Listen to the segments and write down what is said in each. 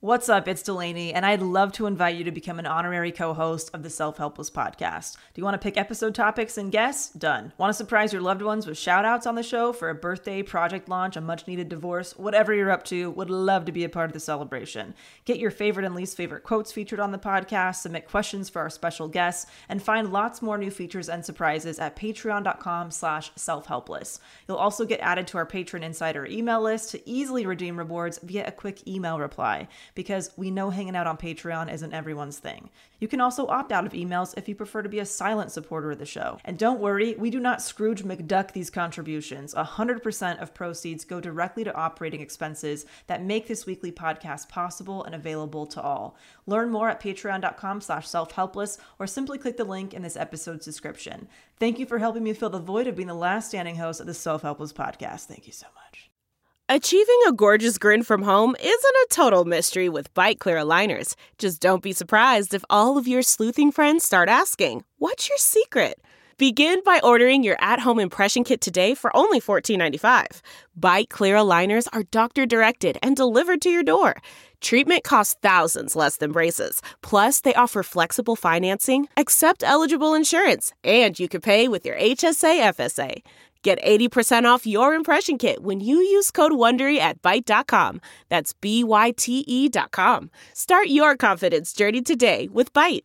What's up? It's Delaney, and I'd love to invite you to become an honorary co-host of the Self-Helpless podcast. Do you want to pick episode topics and guests? Done. Want to surprise your loved ones with shout-outs on the show for a birthday, project launch, a much-needed divorce? Whatever you're up to, would love to be a part of the celebration. Get your favorite and least favorite quotes featured on the podcast, submit questions for our special guests, and find lots more new features and surprises at patreon.com/selfhelpless. You'll also get added to our Patron Insider email list to easily redeem rewards via a quick email reply, because we know hanging out on Patreon isn't everyone's thing. You can also opt out of emails if you prefer to be a silent supporter of the show. And don't worry, we do not Scrooge McDuck these contributions. 100% of proceeds go directly to operating expenses that make this weekly podcast possible and available to all. Learn more at patreon.com/selfhelpless or simply click the link in this episode's description. Thank you for helping me fill the void of being the last standing host of the Self-Helpless podcast. Thank you so much. Achieving a gorgeous grin from home isn't a total mystery with Byte Clear aligners. Just don't be surprised if all of your sleuthing friends start asking, "What's your secret?" Begin by ordering your at-home impression kit today for only $14.95. Byte Clear aligners are doctor-directed and delivered to your door. Treatment costs thousands less than braces. Plus, they offer flexible financing, accept eligible insurance, and you can pay with your HSA FSA. Get 80% off your impression kit when you use code WONDERY at Byte.com. That's BYTE.com. Start your confidence journey today with Byte.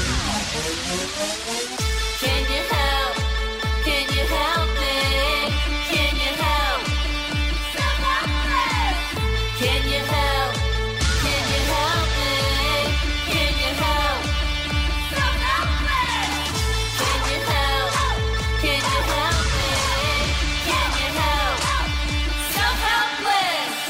Can you help? Can you help me? Can you help? Self-helpless. Can you help? Can you help me? Can you help? Self-helpless. Can you help? Can you help me? Can you help? Self-helpless.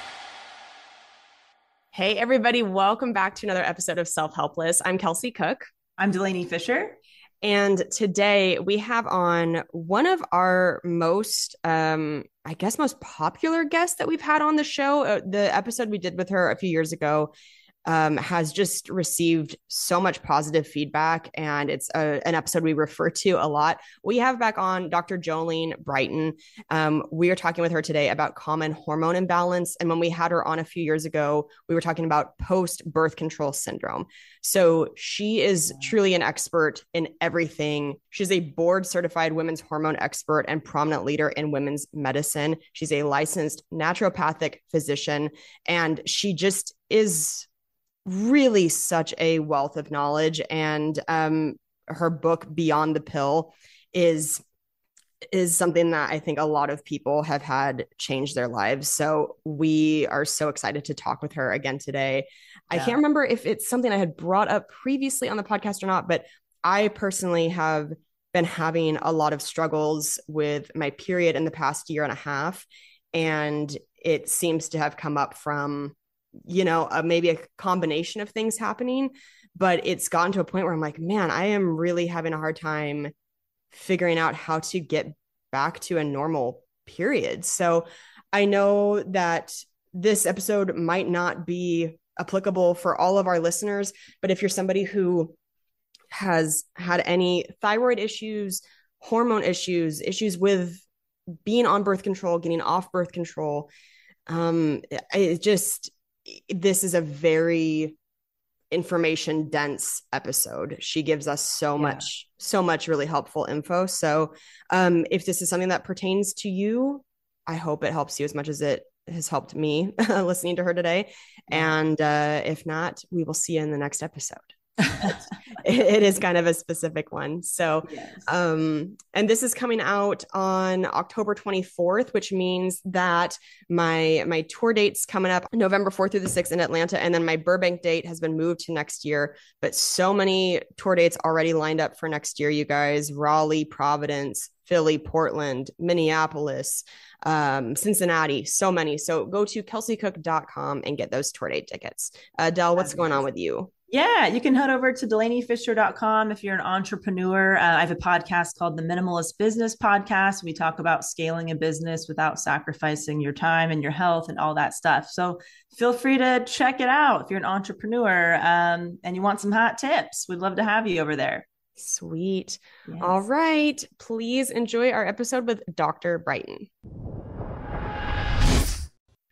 Hey, everybody. Welcome back to another episode of Self-Helpless. I'm Kelsey Cook. I'm Delaney Fisher. And today we have on one of our most popular guests that we've had on the show. The episode we did with her a few years ago has just received so much positive feedback, and it's an episode we refer to a lot. We have back on Dr. Jolene Brighten. We are talking with her today about common hormone imbalance. And when we had her on a few years ago, we were talking about post-birth control syndrome. So she is truly an expert in everything. She's a board-certified women's hormone expert and prominent leader in women's medicine. She's a licensed naturopathic physician, and she just is really such a wealth of knowledge. And her book Beyond the Pill is something that I think a lot of people have had change their lives. So we are so excited to talk with her again today. Yeah. I can't remember if it's something I had brought up previously on the podcast or not, but I personally have been having a lot of struggles with my period in the past year and a half. And it seems to have come up from maybe a combination of things happening, but it's gotten to a point where I'm like, man, I am really having a hard time figuring out how to get back to a normal period. So I know that this episode might not be applicable for all of our listeners, but if you're somebody who has had any thyroid issues, hormone issues with being on birth control, getting off birth control, this is a very information dense episode. She gives us so much really helpful info. So if this is something that pertains to you, I hope it helps you as much as it has helped me listening to her today. And if not, we will see you in the next episode. It is kind of a specific one. So, yes. And this is coming out on October 24th, which means that my tour date's coming up November 4th through the 6th in Atlanta. And then my Burbank date has been moved to next year, but so many tour dates already lined up for next year, you guys. Raleigh, Providence, Philly, Portland, Minneapolis, Cincinnati, so many. So go to kelseycook.com and get those tour date tickets. Del, what's going on with you? Yeah, you can head over to DelaneyFisher.com if you're an entrepreneur. I have a podcast called the Minimalist Business Podcast. We talk about scaling a business without sacrificing your time and your health and all that stuff. So feel free to check it out if you're an entrepreneur and you want some hot tips. We'd love to have you over there. Sweet. Yes. All right. Please enjoy our episode with Dr. Brighten.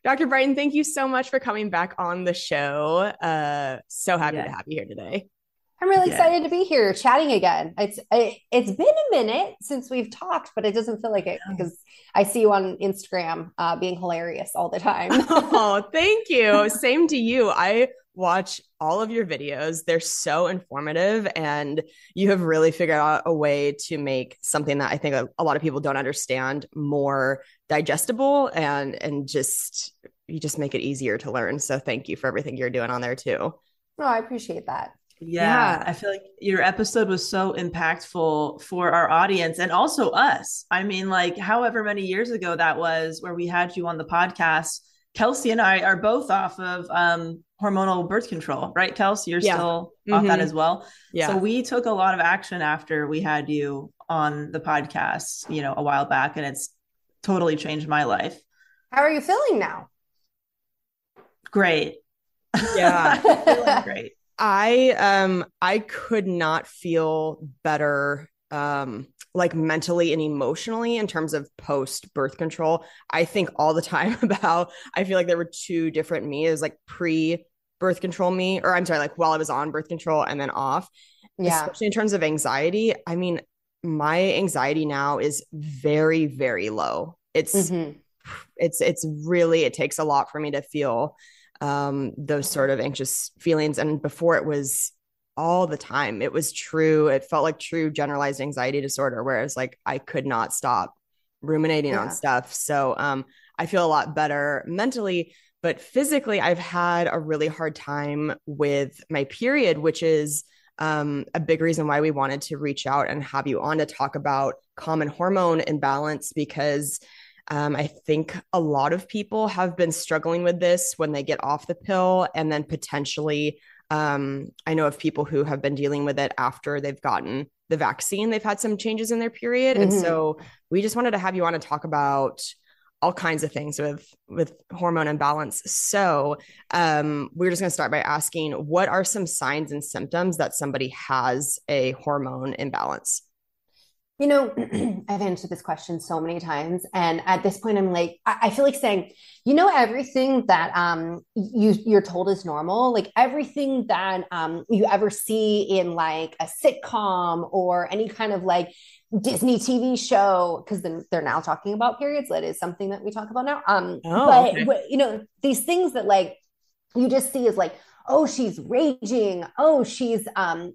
Dr. Brighton, thank you so much for coming back on the show. So happy to Yeah. have you here today. I'm really Yeah. excited to be here chatting again. It's been a minute since we've talked, but it doesn't feel like it because I see you on Instagram being hilarious all the time. Oh, thank you. Same to you. I watch all of your videos. They're so informative, and you have really figured out a way to make something that I think a lot of people don't understand more digestible, and just you just make it easier to learn. So thank you for everything you're doing on there too. No, I appreciate that. Yeah, Yeah. I feel like your episode was so impactful for our audience and also us. I mean, like, however many years ago that was where we had you on the podcast. Kelsey and I are both off of hormonal birth control, right, Kelsey? You're Yeah. still off that Mhm. as well. Yeah. So we took a lot of action after we had you on the podcast, a while back, and it's totally changed my life. How are you feeling now? Great. Yeah. Feeling great. I could not feel better like mentally and emotionally in terms of post birth control. I think all the time about I feel like there were two different me. It was like pre birth control me, or I'm sorry, like while I was on birth control and then off. Yeah. Especially in terms of anxiety. I mean, my anxiety now is very, very low. Mhm. It's really, it takes a lot for me to feel those sort of anxious feelings. And before it was all the time, it was true. It felt like true generalized anxiety disorder, whereas like I could not stop ruminating on Yeah. stuff. So I feel a lot better mentally, but physically, I've had a really hard time with my period, which is a big reason why we wanted to reach out and have you on to talk about common hormone imbalance, because I think a lot of people have been struggling with this when they get off the pill, and then potentially, I know of people who have been dealing with it after they've gotten the vaccine. They've had some changes in their period, and Mhm. so we just wanted to have you on to talk about all kinds of things with hormone imbalance. So we're just going to start by asking, what are some signs and symptoms that somebody has a hormone imbalance? You know, I've answered this question so many times, and at this point, I'm like, I feel like saying, everything that you're told is normal, like everything that you ever see in like a sitcom or any kind of like Disney TV show, because then they're now talking about periods. That is something that we talk about now. But Okay. these things that like you just see is like, oh, she's raging, oh, she's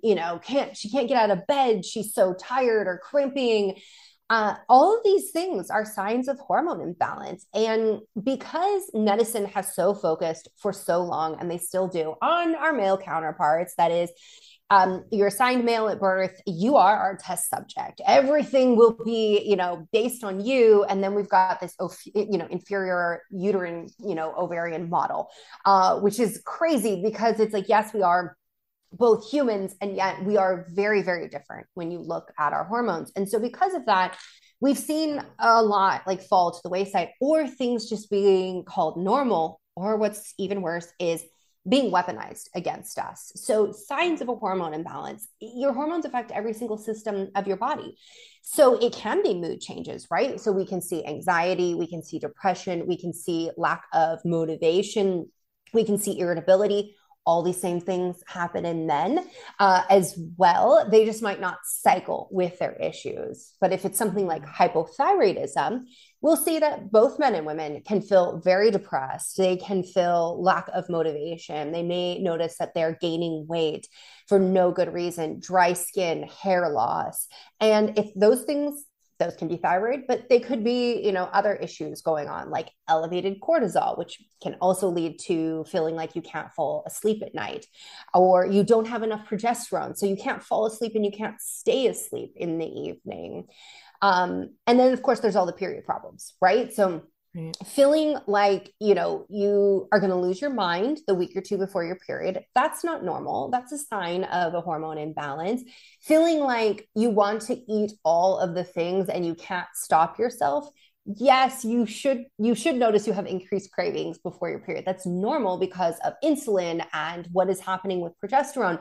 can't get out of bed, she's so tired or cramping. All of these things are signs of hormone imbalance. And because medicine has so focused for so long, and they still do, on our male counterparts, that is, you're assigned male at birth, you are our test subject. Everything will be, based on you. And then we've got this, inferior uterine, ovarian model, which is crazy because it's like, yes, we are both humans, and yet we are very, very different when you look at our hormones. And so because of that, we've seen a lot like fall to the wayside, or things just being called normal, or what's even worse is being weaponized against us. So signs of a hormone imbalance, your hormones affect every single system of your body. So it can be mood changes, right? So we can see anxiety, we can see depression, we can see lack of motivation, we can see irritability. All these same things happen in men as well. They just might not cycle with their issues. But if it's something like hypothyroidism, we'll see that both men and women can feel very depressed. They can feel lack of motivation. They may notice that they're gaining weight for no good reason, dry skin, hair loss. And if those things, those can be thyroid, but they could be, other issues going on, like elevated cortisol, which can also lead to feeling like you can't fall asleep at night, or you don't have enough progesterone, so you can't fall asleep and you can't stay asleep in the evening. And then, of course, there's all the period problems, right? So feeling like, you are going to lose your mind the week or two before your period, that's not normal. That's a sign of a hormone imbalance. Feeling like you want to eat all of the things and you can't stop yourself. Yes, you should notice you have increased cravings before your period. That's normal because of insulin and what is happening with progesterone.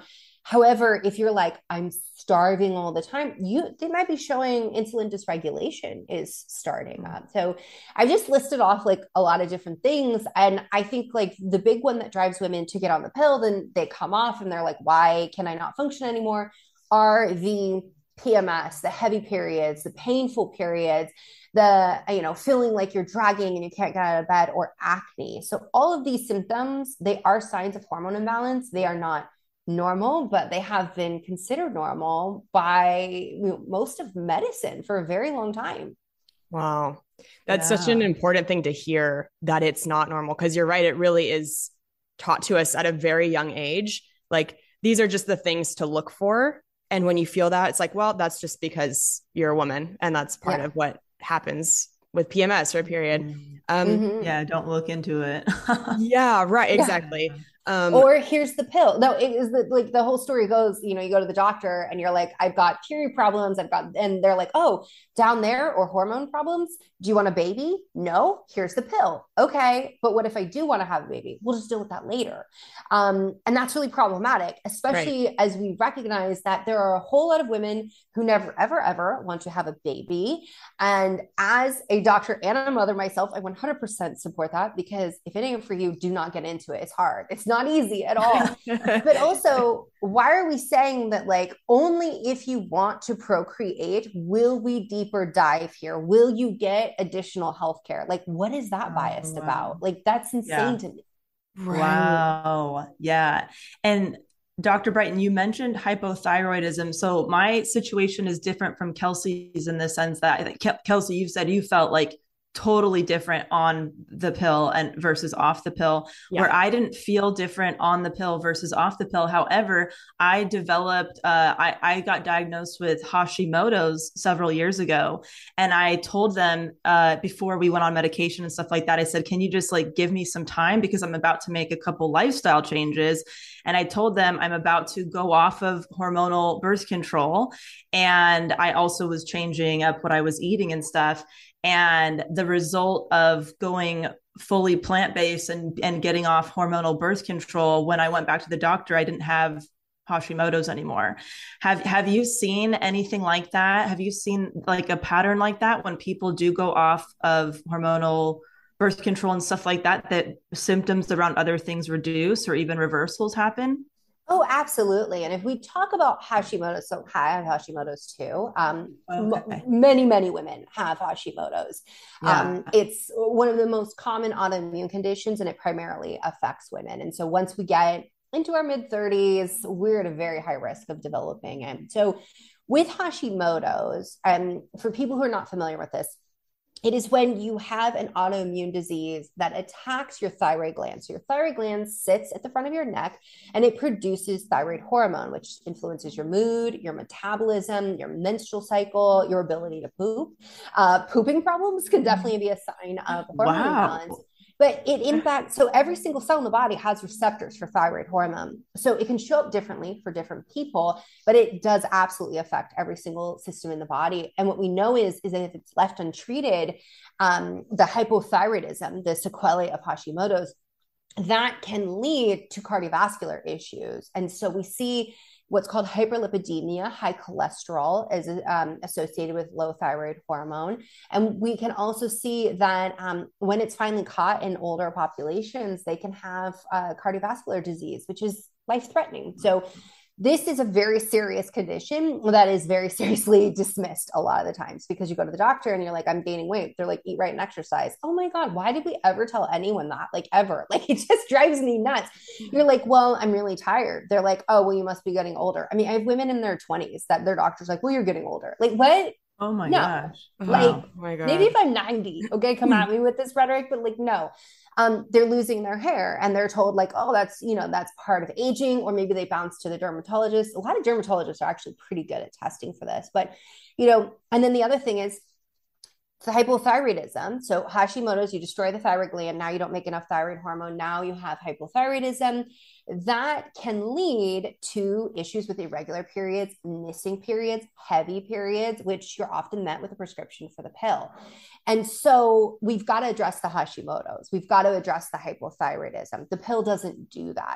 However, if you're like, I'm starving all the time, they might be showing insulin dysregulation is starting up. So I've just listed off like a lot of different things. And I think like the big one that drives women to get on the pill, then they come off and they're like, why can I not function anymore? Are the PMS, the heavy periods, the painful periods, the, feeling like you're dragging and you can't get out of bed, or acne. So all of these symptoms, they are signs of hormone imbalance. They are not normal, but they have been considered normal by most of medicine for a very long time. Wow. That's such an important thing to hear, that it's not normal. Because you're right, it really is taught to us at a very young age. Like, these are just the things to look for. And when you feel that, it's like, well, that's just because you're a woman. And that's part of what happens with PMS or period. Yeah, don't look into it. Yeah, right. Exactly. Or here's the pill. No, it is like the whole story goes, you go to the doctor and you're like, I've got period problems. And they're like, oh, down there, or hormone problems. Do you want a baby? No, here's the pill. Okay. But what if I do want to have a baby? We'll just deal with that later. And that's really problematic, especially as we recognize that there are a whole lot of women who never, ever, ever want to have a baby. And as a doctor and a mother myself, I 100% support that, because if it ain't for you, do not get into it. It's hard. It's not easy at all. But also, why are we saying that like only if you want to procreate will we deeper dive here? Will you get additional health care? Like, what is that biased about? Like, that's insane to me. Right. Wow. Yeah. And Dr. Brighton, you mentioned hypothyroidism. So my situation is different from Kelsey's in the sense that I think, Kelsey, you've said you felt like totally different on the pill and versus off the pill, where I didn't feel different on the pill versus off the pill. However, I developed, I got diagnosed with Hashimoto's several years ago. And I told them before we went on medication and stuff like that, I said, can you just like give me some time, because I'm about to make a couple lifestyle changes. And I told them I'm about to go off of hormonal birth control. And I also was changing up what I was eating and stuff. And the result of going fully plant-based and getting off hormonal birth control, when I went back to the doctor, I didn't have Hashimoto's anymore. Have you seen anything like that? Have you seen like a pattern like that when people do go off of hormonal birth control and stuff like that, that symptoms around other things reduce or even reversals happen? Oh, absolutely. And if we talk about Hashimoto's, so I have Hashimoto's too. Many, many women have Hashimoto's. It's one of the most common autoimmune conditions, and it primarily affects women. And so once we get into our mid 30s, we're at a very high risk of developing it. So with Hashimoto's, for people who are not familiar with this, it is when you have an autoimmune disease that attacks your thyroid gland. So your thyroid gland sits at the front of your neck and it produces thyroid hormone, which influences your mood, your metabolism, your menstrual cycle, your ability to poop. Pooping problems can definitely be a sign of hormone imbalance. But it impacts, so every single cell in the body has receptors for thyroid hormone. So it can show up differently for different people, but it does absolutely affect every single system in the body. And what we know is that if it's left untreated, the hypothyroidism, the sequelae of Hashimoto's, that can lead to cardiovascular issues. And so we see what's called hyperlipidemia, high cholesterol, is associated with low thyroid hormone. And we can also see that when it's finally caught in older populations, they can have cardiovascular disease, which is life-threatening. So this is a very serious condition that is very seriously dismissed a lot of the times, because you go to the doctor and you're like, I'm gaining weight. They're like, eat right and exercise. Oh my God, why did we ever tell anyone that? Like, ever? Like, it just drives me nuts. You're like, well, I'm really tired. They're like, oh, well, you must be getting older. I mean, I have women in their 20s that their doctor's like, well, you're getting older. Like, what? Oh my gosh. Like, oh my God. Maybe if I'm 90, okay, come at me with this rhetoric, but like, no. They're losing their hair and they're told like, oh, that's part of aging, or maybe they bounce to the dermatologist. A lot of dermatologists are actually pretty good at testing for this, but and then the other thing is the hypothyroidism. So Hashimoto's, you destroy the thyroid gland. Now you don't make enough thyroid hormone. Now you have hypothyroidism. That can lead to issues with irregular periods, missing periods, heavy periods, which you're often met with a prescription for the pill. And so we've got to address the Hashimoto's. We've got to address the hypothyroidism. The pill doesn't do that.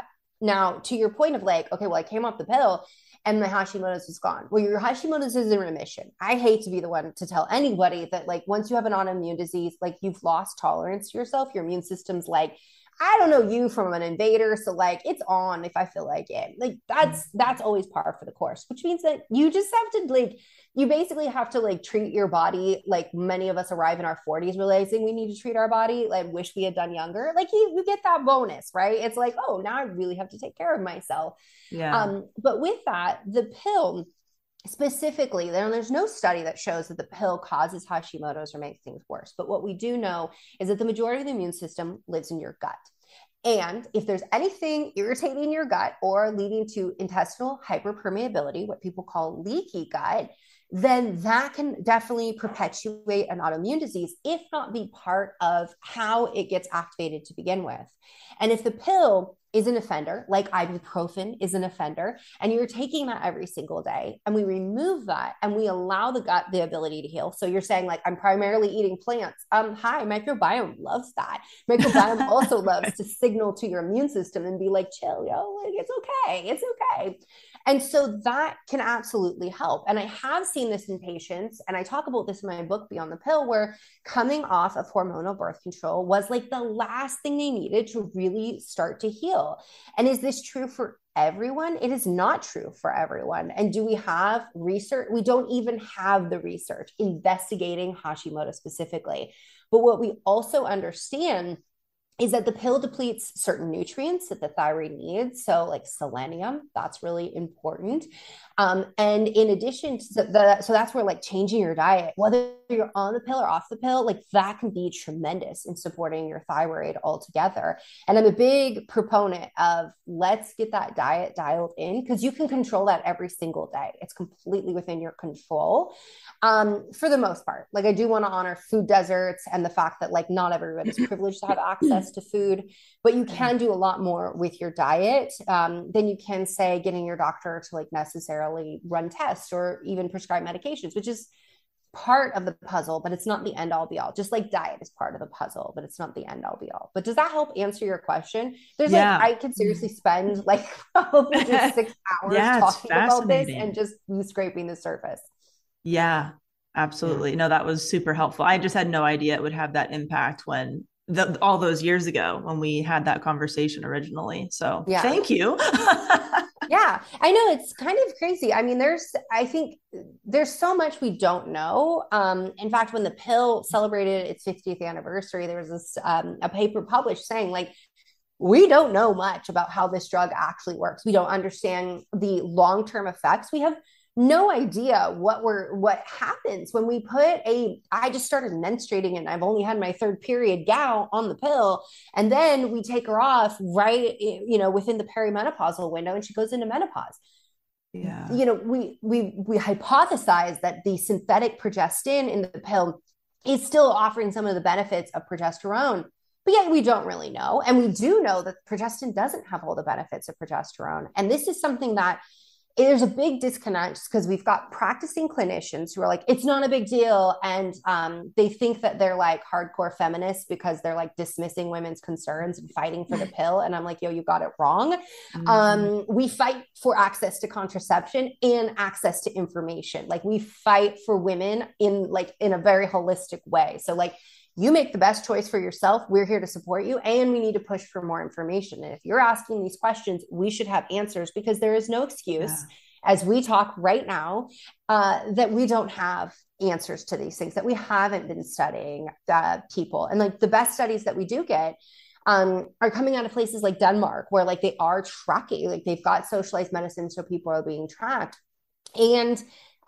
Now, to your point of like, okay, well, I came off the pill and my Hashimoto's is gone. Well, your Hashimoto's is in remission. I hate to be the one to tell anybody that like once you have an autoimmune disease, like you've lost tolerance to yourself, your immune system's like, I don't know you from an invader. So like it's on if I feel like it. Like that's always par for the course, which means that you just have to like, you basically have to like treat your body like many of us arrive in our 40s realizing we need to treat our body like wish we had done younger. Like you get that bonus, right? It's like, oh, now I really have to take care of myself. Yeah. But with that, the pill specifically, there's no study that shows that the pill causes Hashimoto's or makes things worse. But what we do know is that the majority of the immune system lives in your gut. And if there's anything irritating your gut or leading to intestinal hyperpermeability, what people call leaky gut, then that can definitely perpetuate an autoimmune disease, if not be part of how it gets activated to begin with. And if the pill is an offender, like ibuprofen is an offender, and you're taking that every single day, and we remove that and we allow the gut the ability to heal. So you're saying like, I'm primarily eating plants. Hi, microbiome loves that. Microbiome also loves to signal to your immune system and be like, chill, yo, like, it's okay. It's okay. And so that can absolutely help. And I have seen this in patients, and I talk about this in my book, Beyond the Pill, where coming off of hormonal birth control was like the last thing they needed to really start to heal. And is this true for everyone? It is not true for everyone. And do we have research? We don't even have the research investigating Hashimoto specifically. But what we also understand is that the pill depletes certain nutrients that the thyroid needs. So like selenium, that's really important. And in addition to that, so that's where like changing your diet, whether you're on the pill or off the pill, like that can be tremendous in supporting your thyroid altogether. And I'm a big proponent of let's get that diet dialed in, because you can control that every single day. It's completely within your control. For the most part, like I do want to honor food deserts and the fact that like not everyone is privileged to have access to food, but you can do a lot more with your diet than you can say getting your doctor to like necessarily run tests or even prescribe medications, which is part of the puzzle, but it's not the end all be all. Just like diet is part of the puzzle, but it's not the end all be all. But does that help answer your question? There's like, I could seriously spend like probably just 6 hours talking about this and just scraping the surface. Yeah, absolutely. No, that was super helpful. I just had no idea it would have that impact when all those years ago when we had that conversation originally. So thank you. Yeah, I know it's kind of crazy. I mean, I think there's so much we don't know. In fact, when the pill celebrated its 50th anniversary, there was this a paper published saying like, we don't know much about how this drug actually works. We don't understand the long-term effects. We have no idea what happens when we put I just started menstruating and I've only had my third period gal on the pill, and then we take her off right, within the perimenopausal window, and she goes into menopause. Yeah. We hypothesize that the synthetic progestin in the pill is still offering some of the benefits of progesterone, but yet we don't really know. And we do know that progestin doesn't have all the benefits of progesterone. And this is something that there's a big disconnect, because we've got practicing clinicians who are like, it's not a big deal. And they think that they're like hardcore feminists because they're like dismissing women's concerns and fighting for the pill. And I'm like, yo, you got it wrong. We fight for access to contraception and access to information. Like we fight for women in a very holistic way. So like, you make the best choice for yourself. We're here to support you, and we need to push for more information. And if you're asking these questions, we should have answers, because there is no excuse, as we talk right now, that we don't have answers to these things, that we haven't been studying people. And like the best studies that we do get are coming out of places like Denmark, where like they are tracking, like they've got socialized medicine, so people are being tracked. And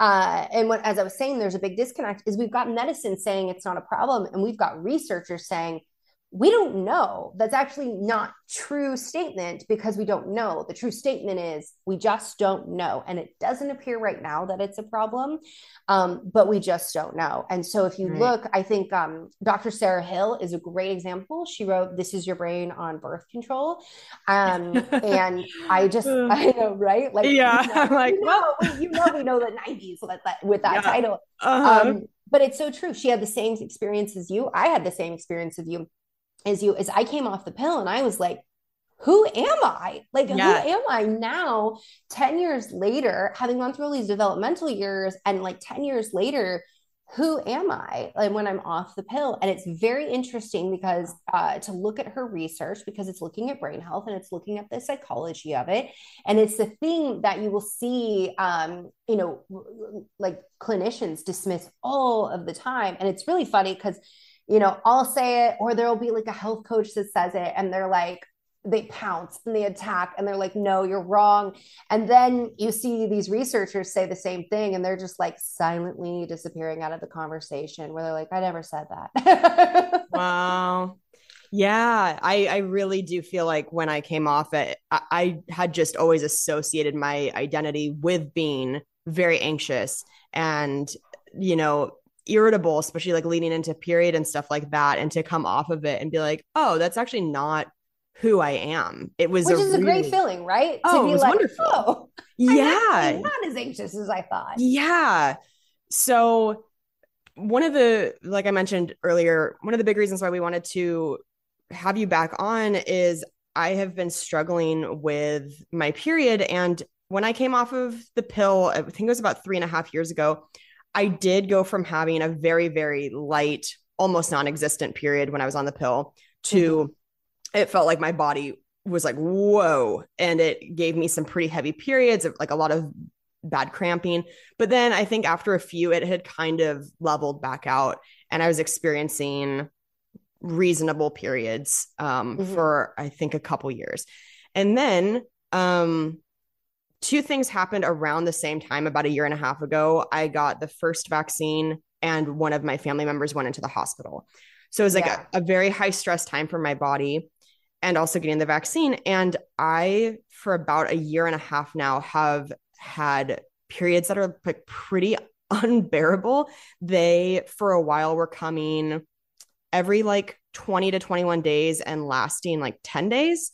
as I was saying, there's a big disconnect, is we've got medicine saying it's not a problem, and we've got researchers saying we don't know. That's actually not true statement, because we don't know. The true statement is we just don't know. And it doesn't appear right now that it's a problem, but we just don't know. And so if you look, I think Dr. Sarah Hill is a great example. She wrote This Is Your Brain on Birth Control. And I know, right? Like, I'm like, we know the 90s with that title. But it's so true. She had the same experience as you. I had the same experience as I came off the pill, and I was like, who am I? Like, who Yeah. am I now, 10 years later, having gone through all these developmental years, and like 10 years later, who am I, like, when I'm off the pill? And it's very interesting because to look at her research, because it's looking at brain health and it's looking at the psychology of it. And it's the thing that you will see, you know, like clinicians dismiss all of the time. And it's really funny because, you know, I'll say it, or there'll be like a health coach that says it, and they're like, they pounce and they attack and they're like, no, you're wrong. And then you see these researchers say the same thing and they're just like silently disappearing out of the conversation, where they're like, I never said that. Wow. Yeah, I really do feel like when I came off it, I had just always associated my identity with being very anxious and, you know, irritable, especially like leading into period and stuff like that. And to come off of it and be like, oh, that's actually not who I am. It was Which is a great really feeling, right? Oh, To it be was like, wonderful. oh, Yeah. I'm not as anxious as I thought. Yeah. So one of the, like I mentioned earlier, one of the big reasons why we wanted to have you back on is I have been struggling with my period. And when I came off of the pill, I think it was about 3.5 years ago, I did go from having a very, very light, almost non-existent period when I was on the pill to it felt like my body was like, whoa. And it gave me some pretty heavy periods of like a lot of bad cramping. But then I think after a few, it had kind of leveled back out and I was experiencing reasonable periods for, I think, a couple years. And then two things happened around the same time. About 1.5 years ago, I got the first vaccine and one of my family members went into the hospital. So it was like a very high stress time for my body. And also getting the vaccine. And I, for about 1.5 years now, have had periods that are like pretty unbearable. They, for a while, were coming every like 20 to 21 days and lasting like 10 days.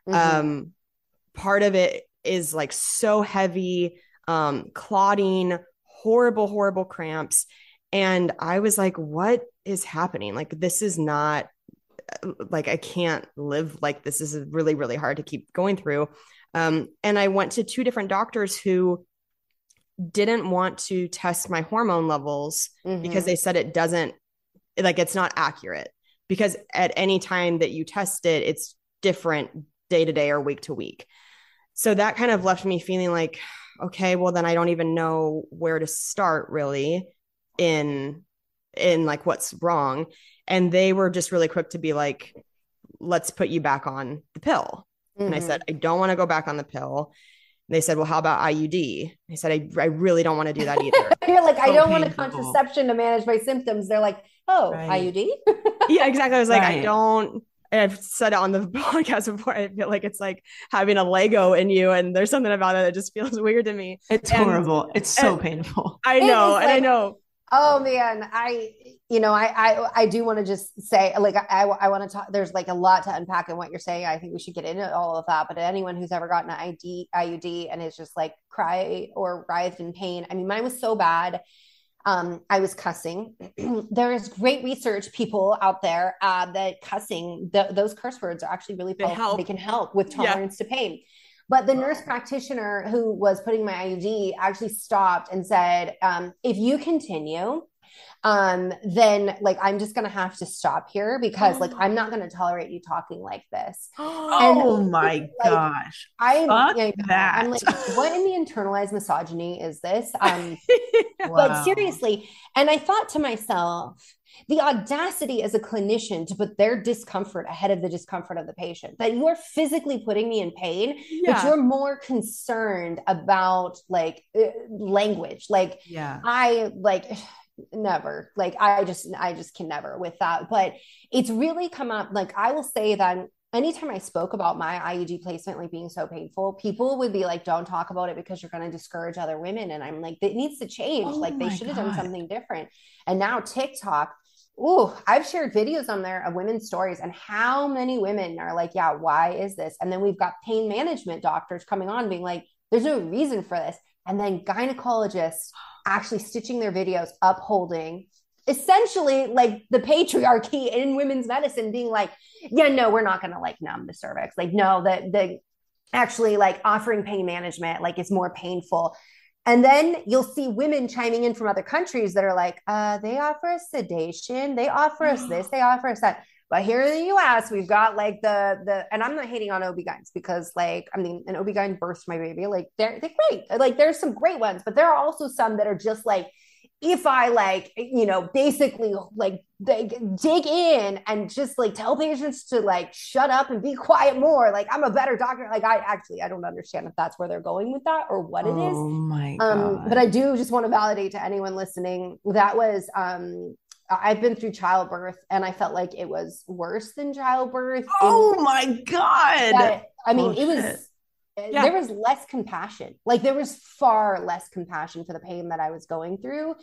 Part of it is like so heavy, clotting, horrible, horrible cramps. And I was like, what is happening? Like, this is not, like, I can't live like this. This is really, really hard to keep going through. And I went to 2 different doctors who didn't want to test my hormone levels because they said it doesn't, like, it's not accurate, because at any time that you test it, it's different day to day or week to week. So that kind of left me feeling like, okay, well then I don't even know where to start really in like what's wrong. And they were just really quick to be like, let's put you back on the pill. And I said, I don't want to go back on the pill. And they said, well, how about IUD? I said, I really don't want to do that either. You're like, I don't want a painful. contraception to manage my symptoms. They're like, oh, Right. IUD? Yeah, exactly. I was like, I Right. don't, and I've said it on the podcast before. I feel like it's like having a Lego in you. And there's something about it that just feels weird to me. It's And- horrible. It's so painful. I It know. is And I like- know. Oh man, I do want to just say, like, I want to talk. There's like a lot to unpack in what you're saying. I think we should get into all of that. But anyone who's ever gotten an IUD and is just like cry or writhed in pain, I mean, mine was so bad. I was cussing. There is great research, people out there, that cussing, those curse words are actually really They help. They can help with tolerance to pain. But the nurse practitioner who was putting my IUD actually stopped and said, if you continue, then like, I'm just going to have to stop here because like, I'm not going to tolerate you talking like this. Oh And, my like, gosh. I'm Fuck that. I'm that. like, what in the internalized misogyny is this? But Wow. seriously, and I thought to myself, the audacity as a clinician to put their discomfort ahead of the discomfort of the patient, that you are physically putting me in pain, but Yeah. you're more concerned about like language. Like, Yeah. I like never, like, I just can never with that. But it's really come up. Like, I will say that anytime I spoke about my IUD placement, like being so painful, people would be like, don't talk about it because you're going to discourage other women. And I'm like, it needs to change. Oh Like, they my should have done God. something different. And now TikTok, ooh, I've shared videos on there of women's stories, and how many women are like, yeah, why is this? And then we've got pain management doctors coming on being like, there's no reason for this. And then gynecologists actually stitching their videos, upholding essentially like the patriarchy in women's medicine being like, yeah, no, we're not going to like numb the cervix. Like, no, that the actually like offering pain management, like it's more painful. And then you'll see women chiming in from other countries that are like, they offer us sedation, they offer us this, they offer us that. But here in the US, we've got like and I'm not hating on OB-GYNs because like, I mean, an OB-GYN births my baby, like they're great. Like there's some great ones, but there are also some that are just like, if I like, you know, basically like they dig in and just like tell patients to like shut up and be quiet more, like I'm a better doctor. Like I don't understand if that's where they're going with that or what it is. Oh my God. But I do just want to validate to anyone listening, that was I've been through childbirth and I felt like it was worse than childbirth. Oh my God. I mean, it was, there was less compassion. Like there was far less compassion for the pain that I was going through.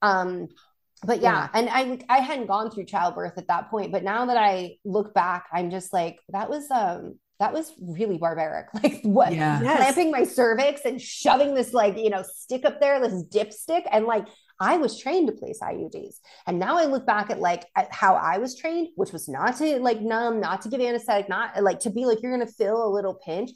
But yeah, and I hadn't gone through childbirth at that point, but now that I look back, I'm just like, that was really barbaric. Like what, clamping my cervix and shoving this like, you know, stick up there, this dipstick. And like, I was trained to place IUDs. And now I look back at like at how I was trained, which was not to like numb, not to give anesthetic, not like to be like, you're going to feel a little pinch.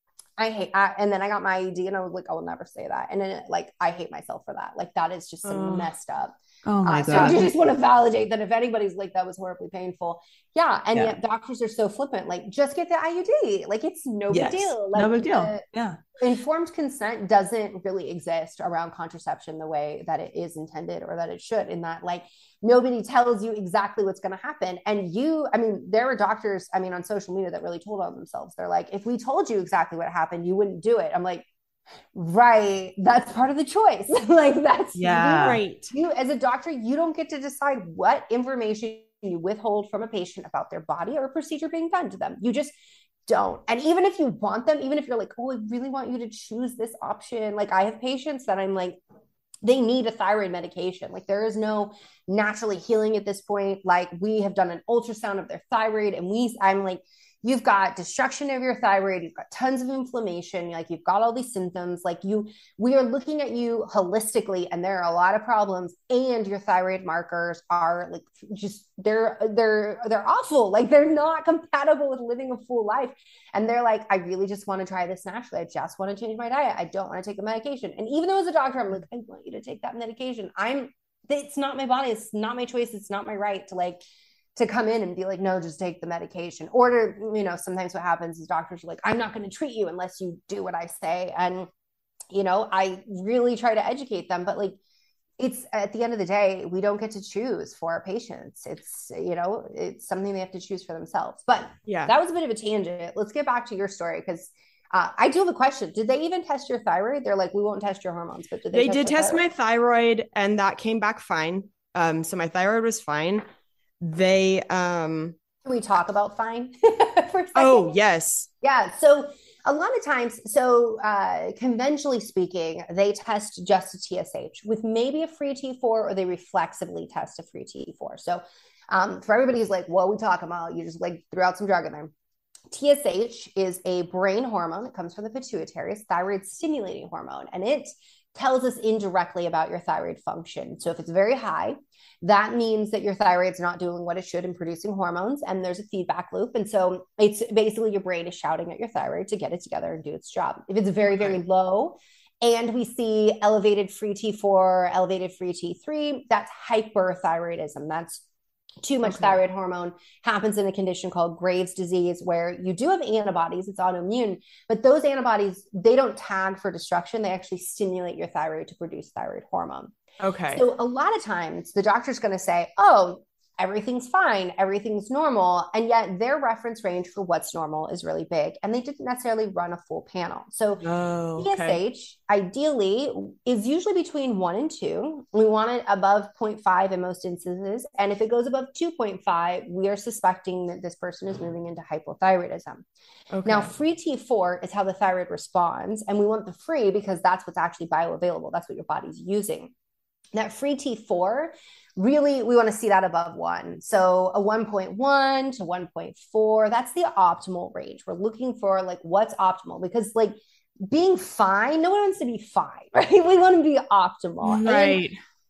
And then I got my IUD and I was like, I will never say that. And then like, I hate myself for that. Like that is just so messed up. Oh my God. So I just want to validate that if anybody's like, that was horribly painful. Yeah. And yet doctors are so flippant, like just get the IUD. Like it's no big deal. Like, no big deal. Informed consent doesn't really exist around contraception the way that it is intended or that it should, in that like nobody tells you exactly what's going to happen. And I mean, there were doctors, I mean, on social media that really told on themselves. They're like, if we told you exactly what happened, you wouldn't do it. I'm like, right, that's part of the choice. Like that's right. You as a doctor, you don't get to decide what information you withhold from a patient about their body or a procedure being done to them. You just don't. And even if you want them, even if you're like, oh, I really want you to choose this option. Like I have patients that I'm like, they need a thyroid medication. Like there is no naturally healing at this point. Like we have done an ultrasound of their thyroid and I'm like, you've got destruction of your thyroid. You've got tons of inflammation. Like you've got all these symptoms. Like we are looking at you holistically, and there are a lot of problems. And your thyroid markers are like just they're awful. Like they're not compatible with living a full life. And they're like, I really just want to try this naturally. I just want to change my diet. I don't want to take a medication. And even though as a doctor, I'm like, I want you to take that medication. It's not my body. It's not my choice. It's not my right to come in and be like, no, just take the medication. Or to, you know, sometimes what happens is doctors are like, I'm not going to treat you unless you do what I say. And, you know, I really try to educate them, but like, it's at the end of the day, we don't get to choose for our patients. It's, you know, it's something they have to choose for themselves. But that was a bit of a tangent. Let's get back to your story. Cause I do have a question. Did they even test your thyroid? They're like, we won't test your hormones, but they did test my thyroid and that came back fine. So my thyroid was fine. Can we talk about fine for a second? Oh, yes. Yeah. So a lot of times, conventionally speaking, they test just a TSH with maybe a free T4, or they reflexively test a free T4. So for everybody who's like, what are we talking about? You just like threw out some drug in there. TSH is a brain hormone that comes from the pituitary. It's thyroid stimulating hormone, and it tells us indirectly about your thyroid function. So if it's very high, that means that your thyroid's not doing what it should in producing hormones, and there's a feedback loop. And so it's basically your brain is shouting at your thyroid to get it together and do its job. If it's very, very low and we see elevated free T4, elevated free T3, that's hyperthyroidism. That's too much thyroid hormone. Happens in a condition called Graves' disease, where you do have antibodies, it's autoimmune, but those antibodies, they don't tag for destruction. They actually stimulate your thyroid to produce thyroid hormone. Okay. So a lot of times the doctor's going to say, oh, everything's fine, everything's normal. And yet their reference range for what's normal is really big. And they didn't necessarily run a full panel. So TSH ideally is usually between 1 and 2. We want it above 0.5 in most instances. And if it goes above 2.5, we are suspecting that this person is moving into hypothyroidism. Okay. Now, free T4 is how the thyroid responds. And we want the free because that's what's actually bioavailable. That's what your body's using. That free T4, really, we want to see that above 1. So a 1.1 to 1.4, that's the optimal range. We're looking for like what's optimal, because like being fine, no one wants to be fine, right? We want to be optimal. Right.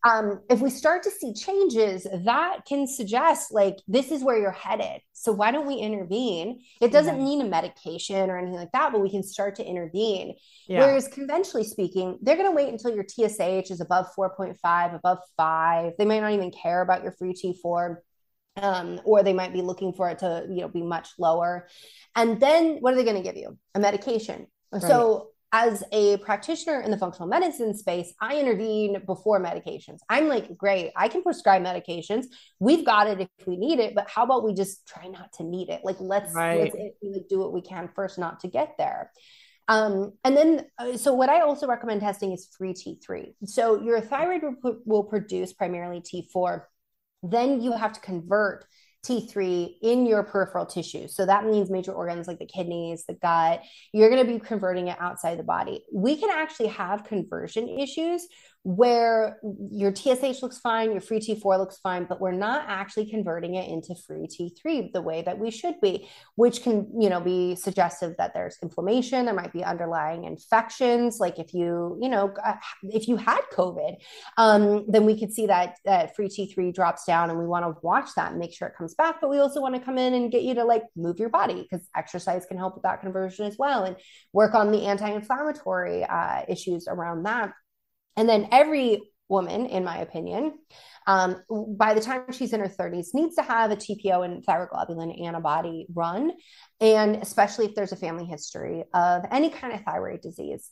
If we start to see changes, that can suggest like this is where you're headed. So why don't we intervene? It doesn't mean a medication or anything like that, but we can start to intervene. Yeah. Whereas conventionally speaking, they're going to wait until your TSH is above 4.5, above 5. They might not even care about your free T4. Or they might be looking for it to, be much lower. And then what are they going to give you? A medication. Right. So as a practitioner in the functional medicine space, I intervene before medications. I'm like, great, I can prescribe medications. We've got it if we need it, but how about we just try not to need it? Like, let's do what we can first not to get there. And then, so what I also recommend testing is free T3. So your thyroid will produce primarily T4. Then you have to convert T3 in your peripheral tissue. So that means major organs like the kidneys, the gut, you're going to be converting it outside the body. We can actually have conversion issues where your TSH looks fine, your free T4 looks fine, but we're not actually converting it into free T3 the way that we should be, which can, be suggestive that there's inflammation. There might be underlying infections. Like if you had COVID, then we could see that free T3 drops down, and we want to watch that and make sure it comes back. But we also want to come in and get you to like move your body, because exercise can help with that conversion as well, and work on the anti-inflammatory issues around that. And then every woman, in my opinion, by the time she's in her 30s, needs to have a TPO and thyroglobulin antibody run. And especially if there's a family history of any kind of thyroid disease.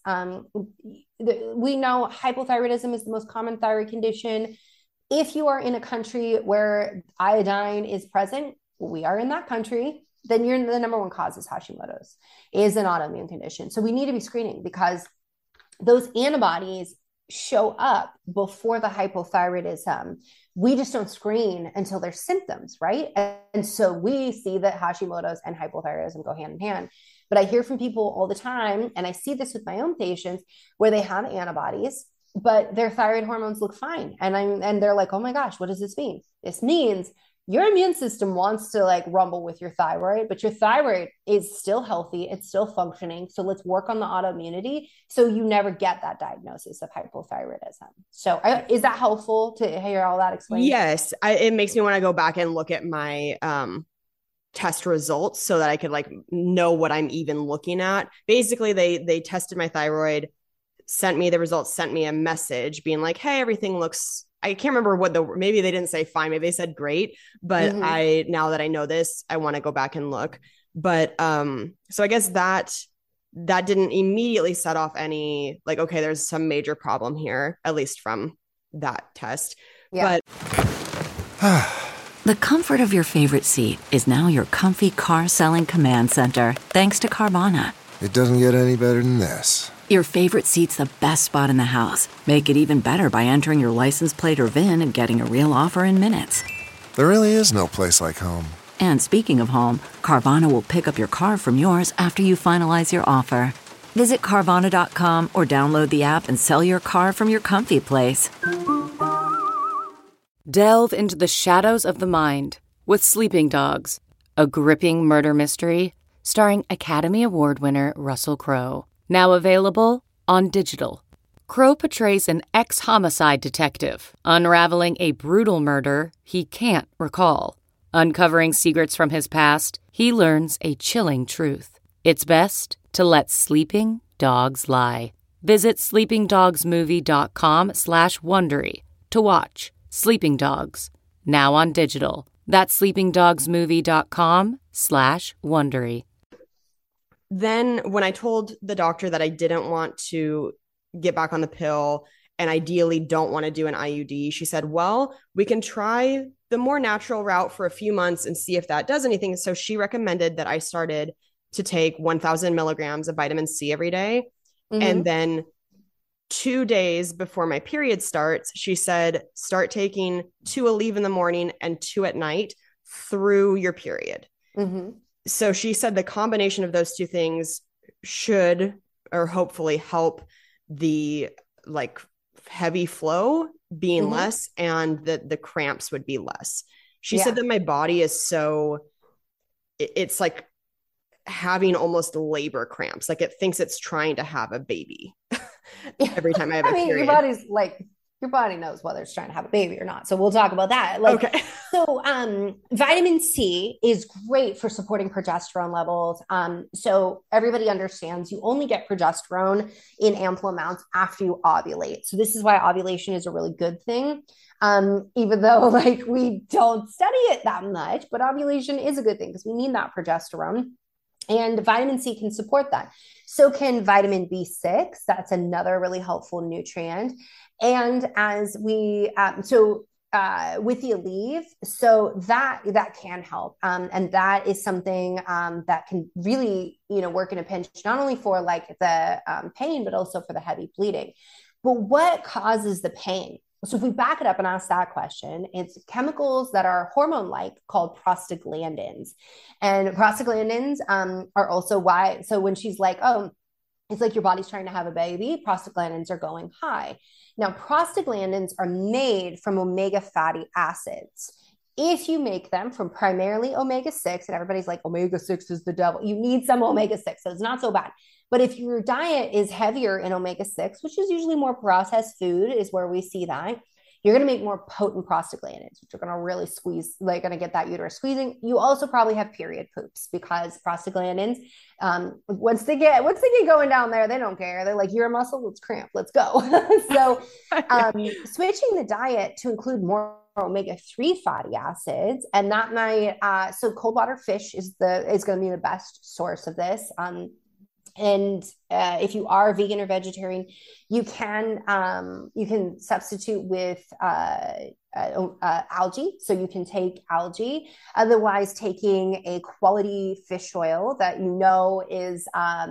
We know hypothyroidism is the most common thyroid condition. If you are in a country where iodine is present, we are in that country, then the number one cause is Hashimoto's, is an autoimmune condition. So we need to be screening, because those antibodies show up before the hypothyroidism. We just don't screen until there's symptoms, right? And so we see that Hashimoto's and hypothyroidism go hand in hand. But I hear from people all the time, and I see this with my own patients, where they have antibodies, but their thyroid hormones look fine. And they're like, oh my gosh, what does this mean? This means your immune system wants to like rumble with your thyroid, but your thyroid is still healthy. It's still functioning. So let's work on the autoimmunity, so you never get that diagnosis of hypothyroidism. So is that helpful to hear all that explained? Yes. It makes me want to go back and look at my test results so that I could like know what I'm even looking at. Basically, they tested my thyroid, sent me the results, sent me a message being like, hey, everything looks, I can't remember maybe they didn't say fine, maybe they said great, but now that I know this, I want to go back and look. But so I guess that didn't immediately set off any like, okay, there's some major problem here, at least from that test. Yeah. But the comfort of your favorite seat is now your comfy car selling command center, thanks to Carvana. It doesn't get any better than this. Your favorite seat's the best spot in the house. Make it even better by entering your license plate or VIN and getting a real offer in minutes. There really is no place like home. And speaking of home, Carvana will pick up your car from yours after you finalize your offer. Visit Carvana.com or download the app and sell your car from your comfy place. Delve into the shadows of the mind with Sleeping Dogs, a gripping murder mystery starring Academy Award winner Russell Crowe. Now available on digital. Crowe portrays an ex-homicide detective unraveling a brutal murder he can't recall. Uncovering secrets from his past, he learns a chilling truth. It's best to let sleeping dogs lie. Visit sleepingdogsmovie.com/Wondery to watch Sleeping Dogs, now on digital. That's sleepingdogsmovie.com/Wondery. Then when I told the doctor that I didn't want to get back on the pill and ideally don't want to do an IUD, she said, well, we can try the more natural route for a few months and see if that does anything. So she recommended that I started to take 1,000 milligrams of vitamin C every day. And then 2 days before my period starts, she said, start taking 2 Aleve in the morning and 2 at night through your period. So she said the combination of those two things should, or hopefully help the like heavy flow being less, and the cramps would be less. She said that my body is it's like having almost labor cramps. Like it thinks it's trying to have a baby every time I have a period. Your body's like your body knows whether it's trying to have a baby or not. So we'll talk about that. Like, Okay. so vitamin C is great for supporting progesterone levels. So everybody understands you only get progesterone in ample amounts after you ovulate. So this is why ovulation is a really good thing. Even though like we don't study it that much, but ovulation is a good thing because we need that progesterone. And vitamin C can support that. So can vitamin B6. That's another really helpful nutrient. And as we, with the Aleve, so that can help. And that is something that can really, work in a pinch, not only for like the pain, but also for the heavy bleeding. But what causes the pain? So if we back it up and ask that question, it's chemicals that are hormone-like called prostaglandins. And prostaglandins are also why, so when she's like, oh, it's like your body's trying to have a baby, prostaglandins are going high. Now, prostaglandins are made from omega fatty acids. If you make them from primarily omega-6, and everybody's like, omega-6 is the devil, you need some omega-6, so it's not so bad. But if your diet is heavier in omega-6, which is usually more processed food, is where we see that, you're going to make more potent prostaglandins, which are going to really squeeze, like going to get that uterus squeezing. You also probably have period poops because prostaglandins, once they get going down there, they don't care. They're like, you're a muscle, let's cramp, let's go. So switching the diet to include more omega-3 fatty acids, and that might, so cold water fish is going to be the best source of this. And if you are vegan or vegetarian, you can substitute with algae. So you can take algae. Otherwise, taking a quality fish oil that is I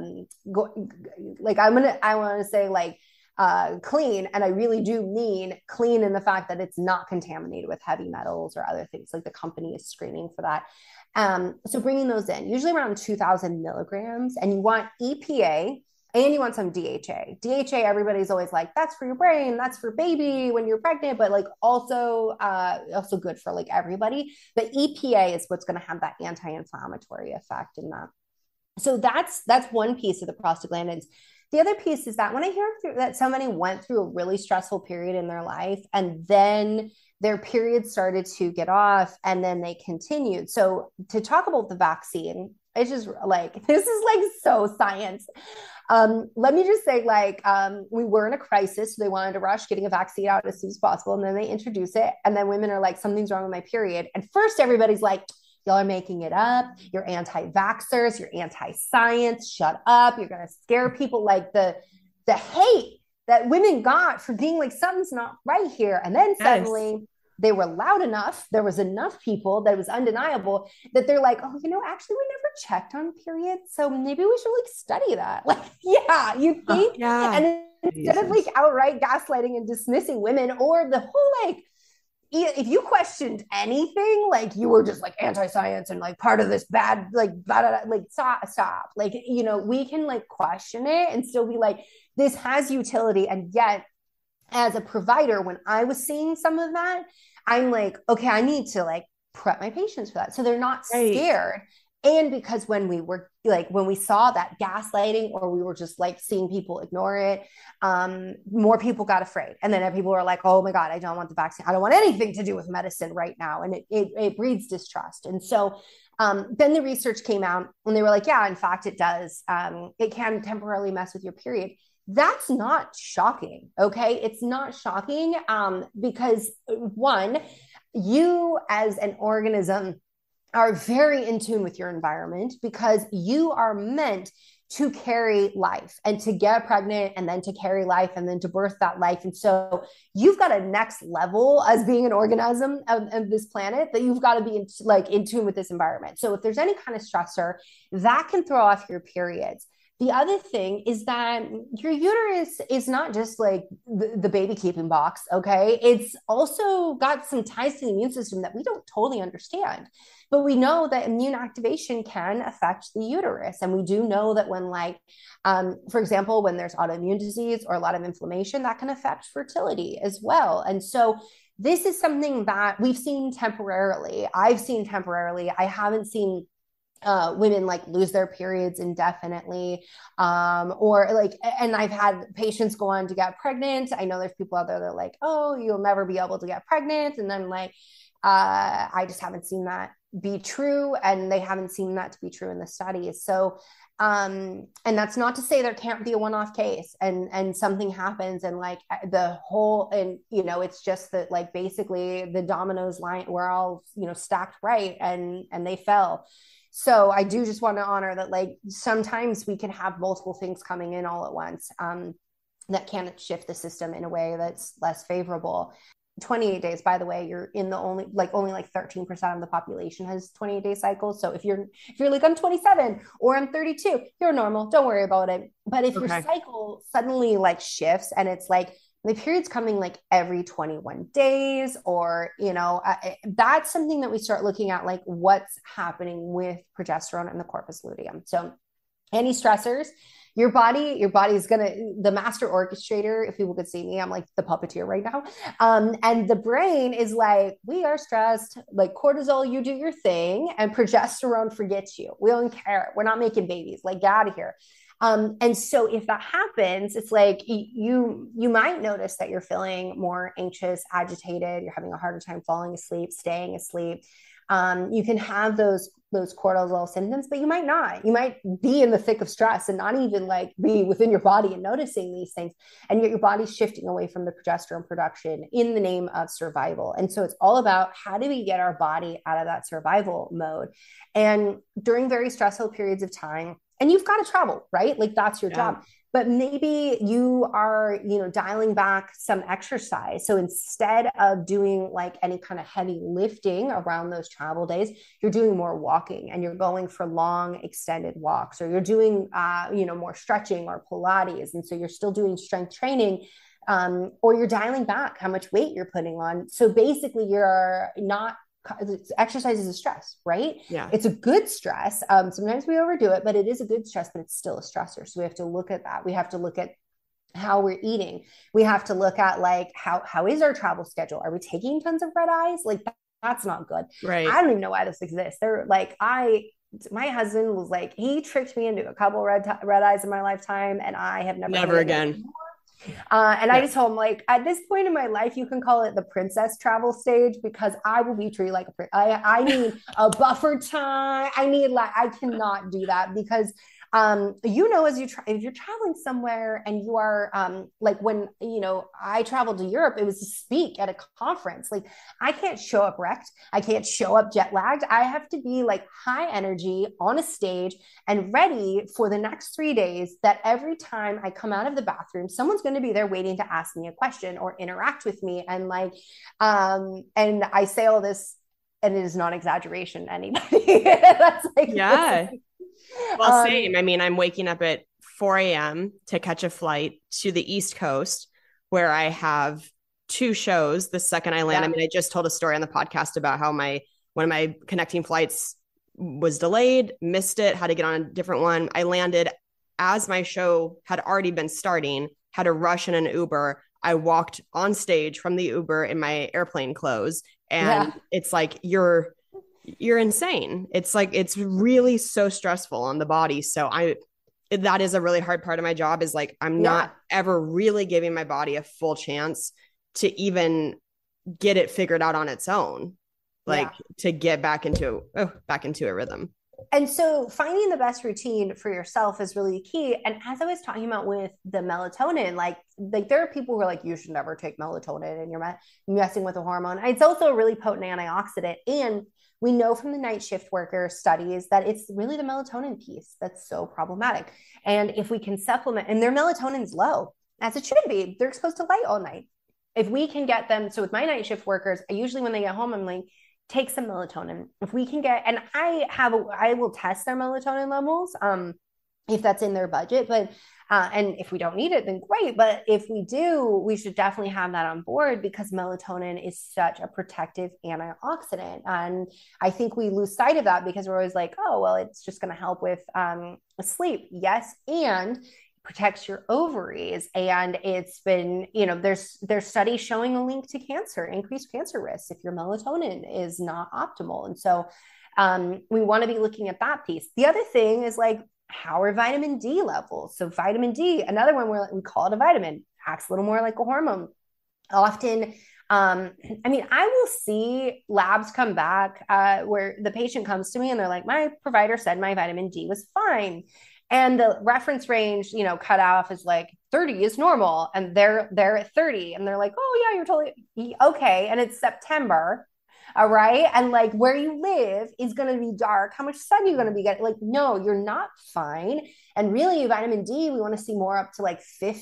want to say like clean, and I really do mean clean in the fact that it's not contaminated with heavy metals or other things. Like the company is screening for that. So bringing those in, usually around 2,000 milligrams, and you want EPA and you want some DHA. DHA, everybody's always like, that's for your brain, that's for baby when you're pregnant, but like also good for like everybody. But EPA is what's going to have that anti-inflammatory effect in that. So that's one piece of the prostaglandins. The other piece is that when I hear that somebody went through a really stressful period in their life and then their period started to get off and then they continued. So to talk about the vaccine, it's just like, this is like so science. Let me just say, like, we were in a crisis. So they wanted to rush getting a vaccine out as soon as possible. And then they introduce it. And then women are like, something's wrong with my period. And first everybody's like, y'all are making it up. You're anti-vaxxers. You're anti-science. Shut up. You're going to scare people. Like the hate that women got for being like, something's not right here. And then suddenly they were loud enough. There was enough people that it was undeniable that they're like, oh, actually we never checked on periods. So maybe we should like study that. Like, yeah, you think? And instead of like outright gaslighting and dismissing women, or the whole like, if you questioned anything, like you were just like anti-science and like part of this bad, like, stop. Like, we can like question it and still be like, this has utility. And yet as a provider, when I was seeing some of that, I'm like, okay, I need to like prep my patients for that. So they're not scared. And because when we saw that gaslighting, or we were just like seeing people ignore it, more people got afraid. And then people were like, oh my God, I don't want the vaccine. I don't want anything to do with medicine right now. And it breeds distrust. And so then the research came out and they were like, yeah, in fact, it does. It can temporarily mess with your period. That's not shocking. Okay. It's not shocking because one, you as an organism are very in tune with your environment, because you are meant to carry life and to get pregnant and then to carry life and then to birth that life. And so you've got a next level as being an organism of this planet, that you've got to be in tune with this environment. So if there's any kind of stressor, that can throw off your periods. The other thing is that your uterus is not just like the baby keeping box, okay? It's also got some ties to the immune system that we don't totally understand. But we know that immune activation can affect the uterus. And we do know that when for example, when there's autoimmune disease or a lot of inflammation, that can affect fertility as well. And so this is something that we've seen temporarily. I've seen temporarily. I haven't seen women like lose their periods indefinitely, or like, and I've had patients go on to get pregnant. I know there's people out there that are like, oh, you'll never be able to get pregnant. And then like, I just haven't seen that be true. And they haven't seen that to be true in the studies. So, and that's not to say there can't be a one-off case and something happens and like the whole, and, you know, it's just that like basically the dominoes line were all, you know, stacked right and they fell. So I do just want to honor that, like, sometimes we can have multiple things coming in all at once, that can shift the system in a way that's less favorable. 28 days, by the way, you're in the only like 13% of the population has 28-day cycles. So if you're like, I'm 27 or I'm 32, you're normal. Don't worry about it. But if your cycle suddenly like shifts and it's like the period's coming like every 21 days, or, you know, that's something that we start looking at, like what's happening with progesterone and the corpus luteum. So any stressors, your body is the master orchestrator. If people could see me, I'm like the puppeteer right now. And the brain is like, we are stressed, like cortisol, you do your thing, and progesterone forgets you. We don't care. We're not making babies. Like, get out of here. And so if that happens, it's like you might notice that you're feeling more anxious, agitated, you're having a harder time falling asleep, staying asleep. You can have those cortisol symptoms, but you might not. You might be in the thick of stress and not even like be within your body and noticing these things. And yet your body's shifting away from the progesterone production in the name of survival. And so it's all about how do we get our body out of that survival mode? And during very stressful periods of time, and you've got to travel, right? Like that's your job. But maybe you are, you know, dialing back some exercise. So instead of doing like any kind of heavy lifting around those travel days, you're doing more walking and you're going for long extended walks, or you're doing, you know, more stretching or Pilates. And so you're still doing strength training, or you're dialing back how much weight you're putting on. So basically you're not, exercise is a stress, right? Yeah. It's a good stress. Sometimes we overdo it, but it is a good stress, but it's still a stressor. So we have to look at that. We have to look at how we're eating. We have to look at like, how is our travel schedule? Are we taking tons of red eyes? Like that's not good. Right. I don't even know why this exists. They're like, my husband was like, he tricked me into a couple red eyes in my lifetime, and I have never again. And I just told him, like, at this point in my life, you can call it the princess travel stage, because I will be treated like a prince. I need a buffer time. I cannot do that, because you know, if you're traveling somewhere and you are like, when, you know, I traveled to Europe, it was to speak at a conference. Like I can't show up wrecked. I can't show up jet lagged. I have to be like high energy on a stage and ready for the next 3 days, that every time I come out of the bathroom, someone's going to be there waiting to ask me a question or interact with me. And like, and I say all this, and it is not exaggeration to anybody. That's like, yeah. Well, same. I mean, I'm waking up at 4 a.m. to catch a flight to the East Coast, where I have 2 shows the second I land. I mean, I just told a story on the podcast about how one of my connecting flights was delayed, missed it, had to get on a different one. I landed as my show had already been starting, had to rush in an Uber. I walked on stage from the Uber in my airplane clothes, and it's like, you're insane. It's like, it's really so stressful on the body. So that is a really hard part of my job, is like, I'm not ever really giving my body a full chance to even get it figured out on its own, like to get back into a rhythm. And so finding the best routine for yourself is really key. And as I was talking about with the melatonin, like there are people who are like, you should never take melatonin and you're messing with a hormone. It's also a really potent antioxidant. And we know from the night shift worker studies that it's really the melatonin piece that's so problematic. And if we can supplement, and their melatonin's low, as it should be, they're exposed to light all night. If we can get them, so with my night shift workers, I usually when they get home, I'm like, take some melatonin. If we can get, and I will test their melatonin levels, if that's in their budget, but and if we don't need it, then great. But if we do, we should definitely have that on board, because melatonin is such a protective antioxidant. And I think we lose sight of that because we're always like, oh, well, it's just going to help with sleep. Yes. And protects your ovaries. And it's been, you know, there's studies showing a link to cancer, increased cancer risks if your melatonin is not optimal. And so We want to be looking at that piece. The other thing is like, how are vitamin D levels? So vitamin D, another one where we call it a vitamin, acts a little more like a hormone. Often, I mean, I will see labs come back where the patient comes to me and they're like, my provider said my vitamin D was fine. And the reference range, you know, cut off is like 30 is normal. And they're at 30 and they're like, oh yeah, you're totally okay. And it's September. All right. And like where you live is going to be dark. How much sun are you going to be getting? Like, no, you're not fine. And really vitamin D, we want to see more up to like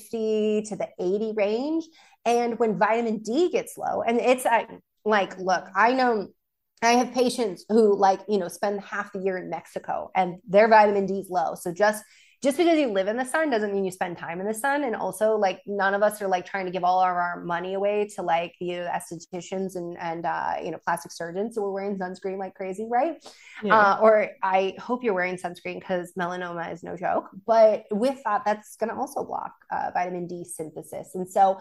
50 to the 80 range. And when vitamin D gets low, and it's like, look, I know I have patients who like, you know, spend half the year in Mexico and their vitamin D is low. So just because you live in the sun doesn't mean you spend time in the sun. And also like none of us are like trying to give all of our money away to like, you know, estheticians and you know, plastic surgeons. So we're wearing sunscreen like crazy, right? Yeah. Or I hope you're wearing sunscreen because melanoma is no joke. But with that, that's going to also block vitamin D synthesis. And so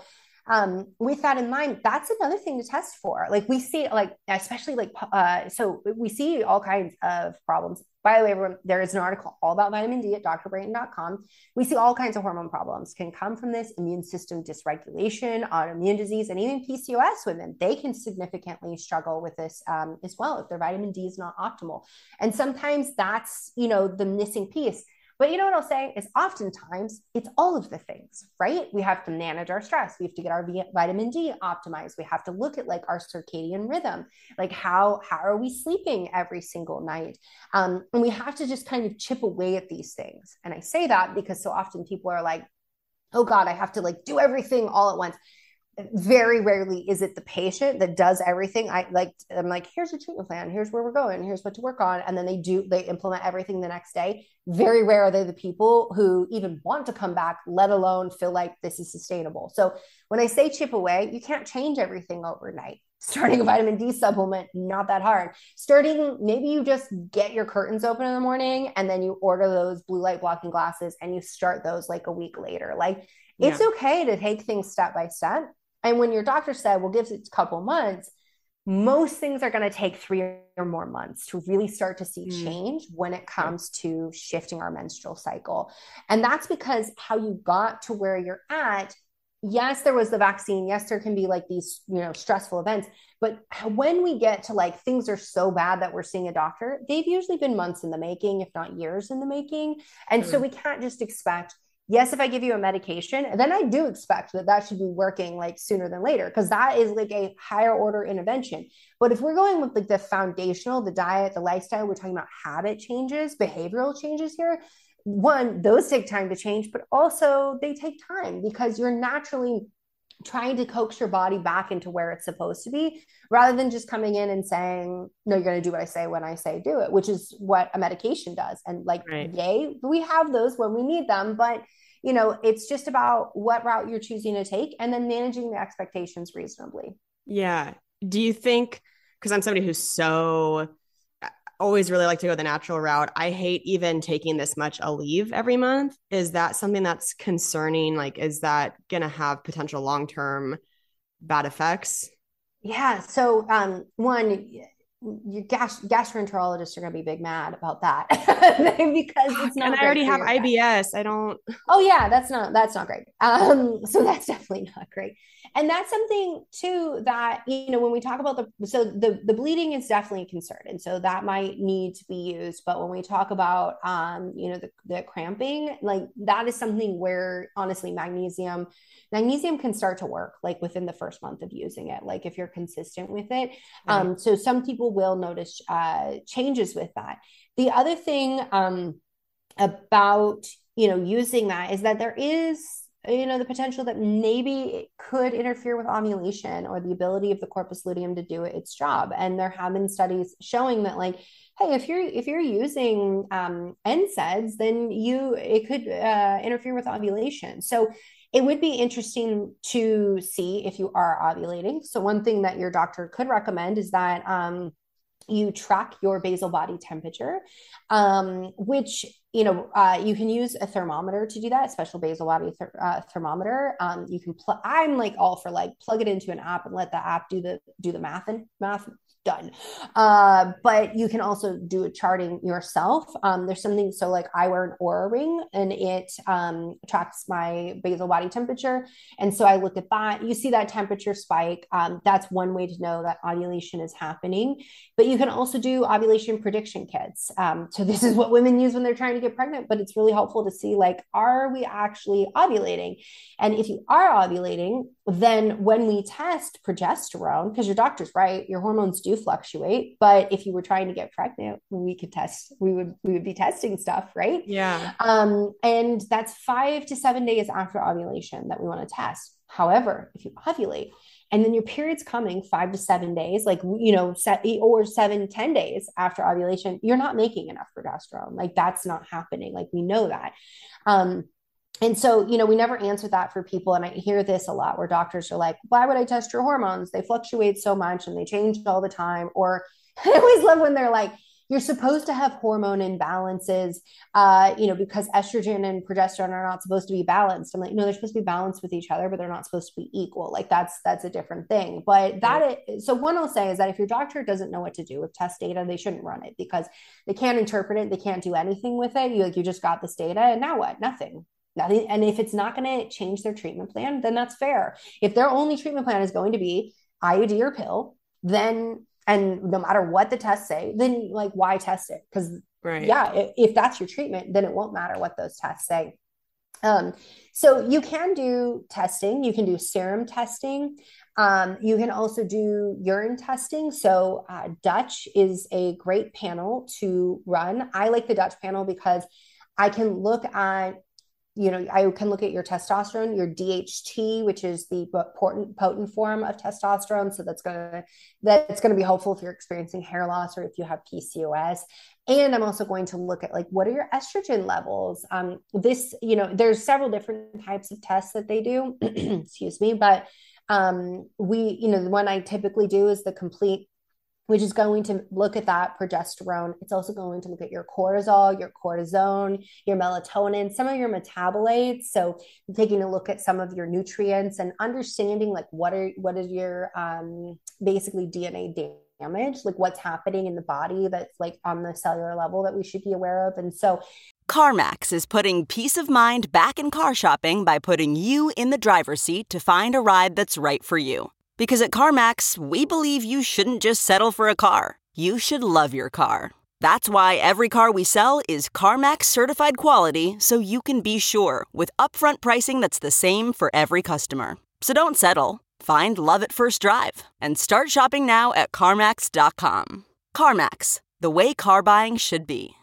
with that in mind, that's another thing to test for. Like we see, like, especially like, so we see all kinds of problems. By the way, everyone, there is an article all about vitamin D at drbrayton.com. We see all kinds of hormone problems can come from this: immune system dysregulation, autoimmune disease, and even PCOS women. They can significantly struggle with this as well if their vitamin D is not optimal. And sometimes that's, you know, the missing piece. But you know what I'll say is oftentimes it's all of the things, right? We have to manage our stress. We have to get our vitamin D optimized. We have to look at like our circadian rhythm, like how are we sleeping every single night? And we have to just kind of chip away at these things. And I say that because so often people are like, oh God, I have to like do everything all at once. Very rarely is it the patient that does everything. I'm like, here's a treatment plan. Here's where we're going. Here's what to work on. And then they implement everything the next day. Very rare are they the people who even want to come back, let alone feel like this is sustainable. So when I say chip away, you can't change everything overnight. Starting a vitamin D supplement, not that hard. Maybe you just get your curtains open in the morning and then you order those blue light blocking glasses and you start those like a week later. Like it's okay to take things step by step. And when your doctor said, well, give it a couple months, most things are going to take 3 or more months to really start to see change when it comes to shifting our menstrual cycle. And that's because how you got to where you're at. Yes, there was the vaccine. Yes, there can be like these, you know, stressful events. But when we get to like things are so bad that we're seeing a doctor, they've usually been months in the making, if not years in the making. And so we can't just expect, yes, if I give you a medication, then I do expect that should be working like sooner than later, because that is like a higher order intervention. But if we're going with like the foundational, the diet, the lifestyle, we're talking about habit changes, behavioral changes here. One, those take time to change, but also they take time because you're naturally trying to coax your body back into where it's supposed to be, rather than just coming in and saying, no, you're going to do what I say when I say do it, which is what a medication does. And like, yay, we have those when we need them, but you know, it's just about what route you're choosing to take and then managing the expectations reasonably. Yeah. Do you think, because I'm somebody who's so always really like to go the natural route, I hate even taking this much Aleve every month. Is that something that's concerning? Like, is that going to have potential long-term bad effects? Yeah. So one, your gastroenterologists are going to be big mad about that because it's not. And I already have IBS. I don't. Oh yeah, that's not great. So that's definitely not great. And that's something too that, you know, when we talk about the bleeding is definitely a concern, and so that might need to be used. But when we talk about you know, the cramping, like that is something where honestly magnesium can start to work like within the first month of using it, like if you're consistent with it. So some people will notice changes with that. The other thing about, you know, using that is that there is, you know, the potential that maybe it could interfere with ovulation or the ability of the corpus luteum to do its job. And there have been studies showing that, like, hey, if you're using NSAIDs, then it could interfere with ovulation. So it would be interesting to see if you are ovulating. So one thing that your doctor could recommend is that you track your basal body temperature, which you can use a thermometer to do that, special basal body thermometer. You can I'm like all for like plug it into an app and let the app do the math done. But you can also do a charting yourself. There's something, so like I wear an Oura ring and it tracks my basal body temperature. And so I look at that, you see that temperature spike. That's one way to know that ovulation is happening, but you can also do ovulation prediction kits. So this is what women use when they're trying to get pregnant, but it's really helpful to see like, are we actually ovulating? And if you are ovulating, then when we test progesterone, because your doctor's right, your hormones do fluctuate, but if you were trying to get pregnant, we would be testing stuff, right? Yeah. And that's 5 to 7 days after ovulation that we want to test. However, if you ovulate and then your period's coming 5 to 7 days, like, or 7-10 days after ovulation, you're not making enough progesterone. Like that's not happening. Like we know that. And so, we never answer that for people. And I hear this a lot where doctors are like, why would I test your hormones? They fluctuate so much and they change all the time. Or I always love when they're like, you're supposed to have hormone imbalances, because estrogen and progesterone are not supposed to be balanced. I'm like, no, they're supposed to be balanced with each other, but they're not supposed to be equal. Like that's a different thing. But so one I'll say is that if your doctor doesn't know what to do with test data, they shouldn't run it because they can't interpret it. They can't do anything with it. You just got this data and now what? Nothing. And if it's not going to change their treatment plan, then that's fair. If their only treatment plan is going to be IUD or pill, then, and no matter what the tests say, then like, why test it? Because if that's your treatment, then it won't matter what those tests say. So you can do testing. You can do serum testing. You can also do urine testing. So Dutch is a great panel to run. I like the Dutch panel because I can look at I can look at your testosterone, your DHT, which is the potent form of testosterone. So that's going to be helpful if you're experiencing hair loss or if you have PCOS. And I'm also going to look at like, what are your estrogen levels? There's several different types of tests that they do, excuse me. But the one I typically do is the complete, which is going to look at that progesterone. It's also going to look at your cortisol, your cortisone, your melatonin, some of your metabolites. So taking a look at some of your nutrients and understanding like what is your basically DNA damage, like what's happening in the body that's like on the cellular level that we should be aware of. And so CarMax is putting peace of mind back in car shopping by putting you in the driver's seat to find a ride that's right for you. Because at CarMax, we believe you shouldn't just settle for a car. You should love your car. That's why every car we sell is CarMax certified quality, so you can be sure with upfront pricing that's the same for every customer. So don't settle. Find love at first drive and start shopping now at CarMax.com. CarMax, the way car buying should be.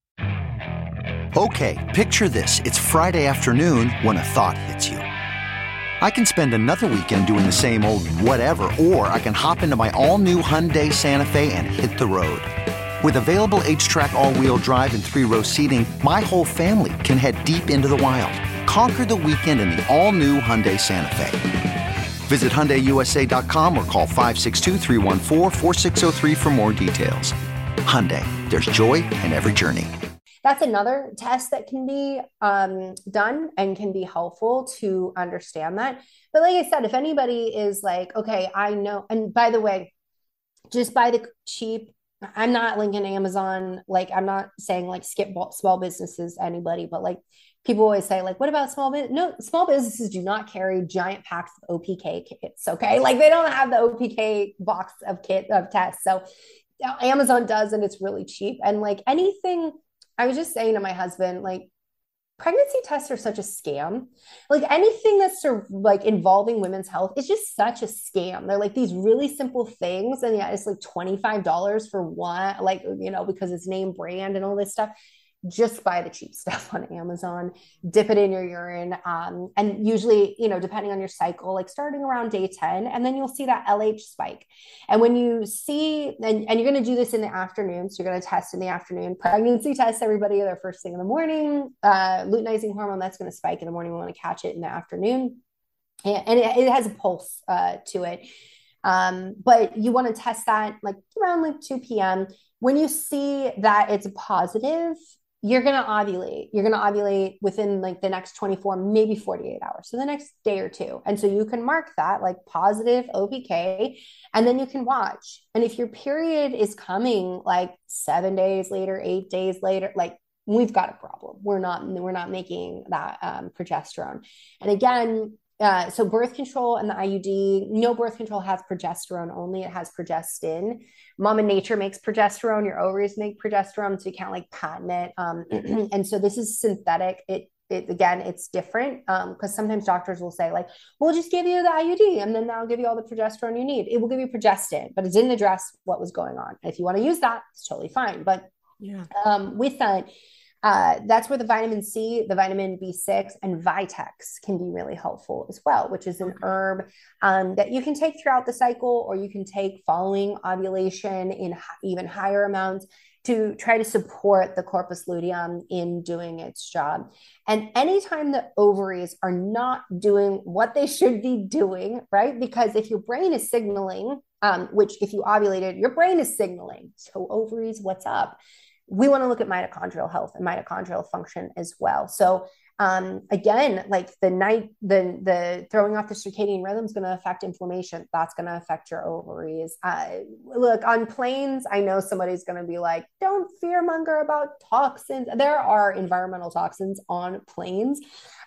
Okay, picture this. It's Friday afternoon when a thought hits you. I can spend another weekend doing the same old whatever, or I can hop into my all-new Hyundai Santa Fe and hit the road. With available H-Track all-wheel drive and 3-row seating, my whole family can head deep into the wild. Conquer the weekend in the all-new Hyundai Santa Fe. Visit HyundaiUSA.com or call 562-314-4603 for more details. Hyundai, there's joy in every journey. That's another test that can be done and can be helpful to understand that. But like I said, if anybody is like, okay, I know, and by the way, just buy the cheap. I'm not linking Amazon. Like, I'm not saying like skip small businesses, anybody, but like people always say like, what about small business? No, small businesses do not carry giant packs of OPK kits. Okay. Like they don't have the OPK box of tests. So Amazon does, and it's really cheap. And like anything, I was just saying to my husband, like, pregnancy tests are such a scam. Like anything that's sort of like involving women's health is just such a scam. They're like these really simple things. And yeah, it's like $25 for one, like, because it's name brand and all this stuff. Just buy the cheap stuff on Amazon, dip it in your urine. And usually, depending on your cycle, like starting around day 10, and then you'll see that LH spike. And when you see, and you're going to do this in the afternoon, so you're going to test in the afternoon, pregnancy tests, everybody, their first thing in the morning, luteinizing hormone, that's going to spike in the morning. We want to catch it in the afternoon. And it has a pulse to it. But you want to test that like around like 2 p.m. When you see that it's positive, you're going to ovulate. You're going to ovulate within like the next 24, maybe 48 hours. So the next day or two. And so you can mark that like positive OPK, and then you can watch. And if your period is coming like 7 days later, 8 days later, like we've got a problem. We're not making that progesterone. And again, so birth control and the IUD, no birth control has progesterone only. It has progestin. Mama Nature makes progesterone. Your ovaries make progesterone, so you can't like patent it. And so this is synthetic. It again, it's different because sometimes doctors will say like, we'll just give you the IUD and then that'll give you all the progesterone you need. It will give you progestin, but it didn't address what was going on. If you want to use that, it's totally fine. But with that, that's where the vitamin C, the vitamin B6, and Vitex can be really helpful as well, which is an herb that you can take throughout the cycle, or you can take following ovulation in even higher amounts to try to support the corpus luteum in doing its job. And anytime the ovaries are not doing what they should be doing, right? Because if your brain is signaling, which if you ovulated, your brain is signaling, so ovaries, what's up? We want to look at mitochondrial health and mitochondrial function as well. So again, like the throwing off the circadian rhythm is going to affect inflammation. That's going to affect your ovaries. Look, on planes, I know somebody's going to be like, don't fearmonger about toxins. There are environmental toxins on planes.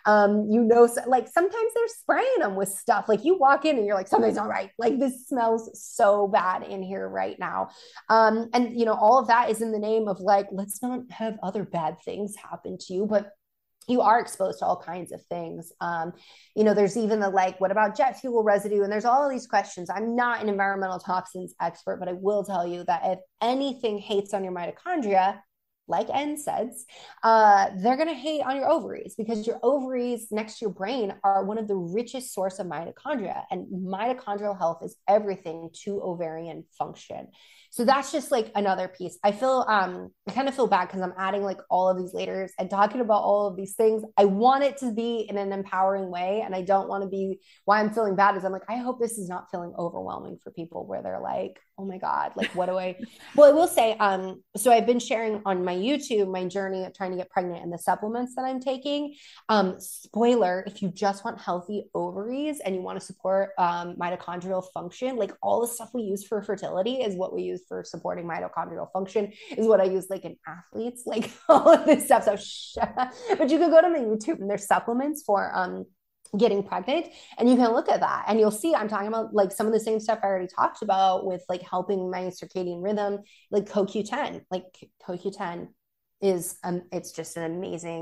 Like sometimes they're spraying them with stuff. Like you walk in and you're like, something's not right. Like this smells so bad in here right now. And all of that is in the name of like, let's not have other bad things happen to you, but you are exposed to all kinds of things. There's even the like, what about jet fuel residue? And there's all of these questions. I'm not an environmental toxins expert, but I will tell you that if anything hates on your mitochondria, like NSAIDs, they're going to hate on your ovaries, because your ovaries next to your brain are one of the richest source of mitochondria, and mitochondrial health is everything to ovarian function. So that's just like another piece. I kind of feel bad because I'm adding like all of these layers and talking about all of these things. I want it to be in an empowering way. And I don't want to be, why I'm feeling bad is I'm like, I hope this is not feeling overwhelming for people where they're like, oh my God, like what do I, well, I will say, so I've been sharing on my YouTube, my journey of trying to get pregnant and the supplements that I'm taking. Spoiler, if you just want healthy ovaries and you want to support mitochondrial function, like all the stuff we use for fertility is what we use for supporting mitochondrial function, is what I use like in athletes, like all of this stuff. So, but you could go to my YouTube and there's supplements for getting pregnant, and you can look at that and you'll see I'm talking about like some of the same stuff I already talked about with like helping my circadian rhythm, like CoQ10. Like CoQ10 is it's just an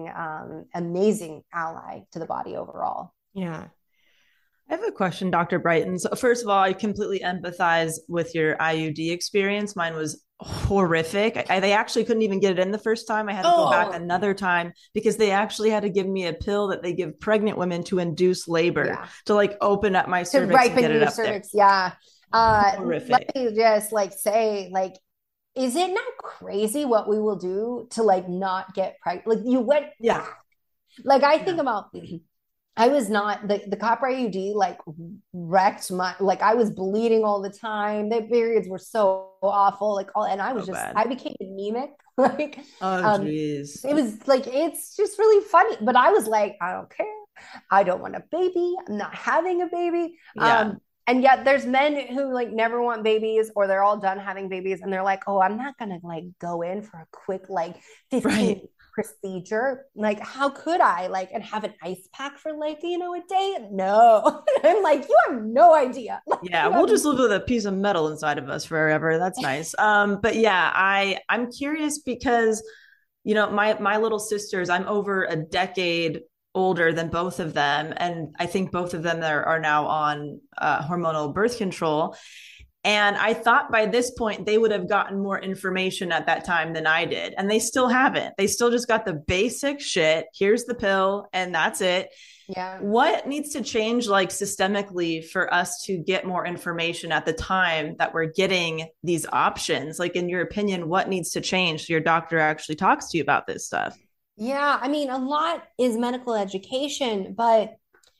amazing ally to the body overall. Yeah. I have a question, Dr. Brighton. So first of all, I completely empathize with your IUD experience. Mine was horrific. They actually couldn't even get it in the first time. I had to go back another time because they actually had to give me a pill that they give pregnant women to induce labor, to like open up my cervix and get it up cervix. There. Yeah. Horrific. Let me just like say, like, is it not crazy what we will do to like not get pregnant? Like you went, like I think about, I was not, the copper IUD like wrecked my, like I was bleeding all the time. The periods were so awful, like all, and I was I became anemic. Like, geez. It was like, it's just really funny, but I was like, I don't care. I don't want a baby. I'm not having a baby. Yeah. And yet there's men who like never want babies, or they're all done having babies and they're like, oh, I'm not going to like go in for a quick like 15 procedure. Like, how could I like, and have an ice pack for like, a day? No. I'm like, you have no idea. Like, we'll just live with a piece of metal inside of us forever. That's nice. But yeah, I'm curious because, my little sisters, I'm over a decade older than both of them. And I think both of them are now on hormonal birth control. And I thought by this point, they would have gotten more information at that time than I did. And they still haven't. They still just got the basic shit. Here's the pill and that's it. Yeah. What needs to change like systemically for us to get more information at the time that we're getting these options? Like in your opinion, what needs to change so your doctor actually talks to you about this stuff? Yeah. I mean, a lot is medical education, but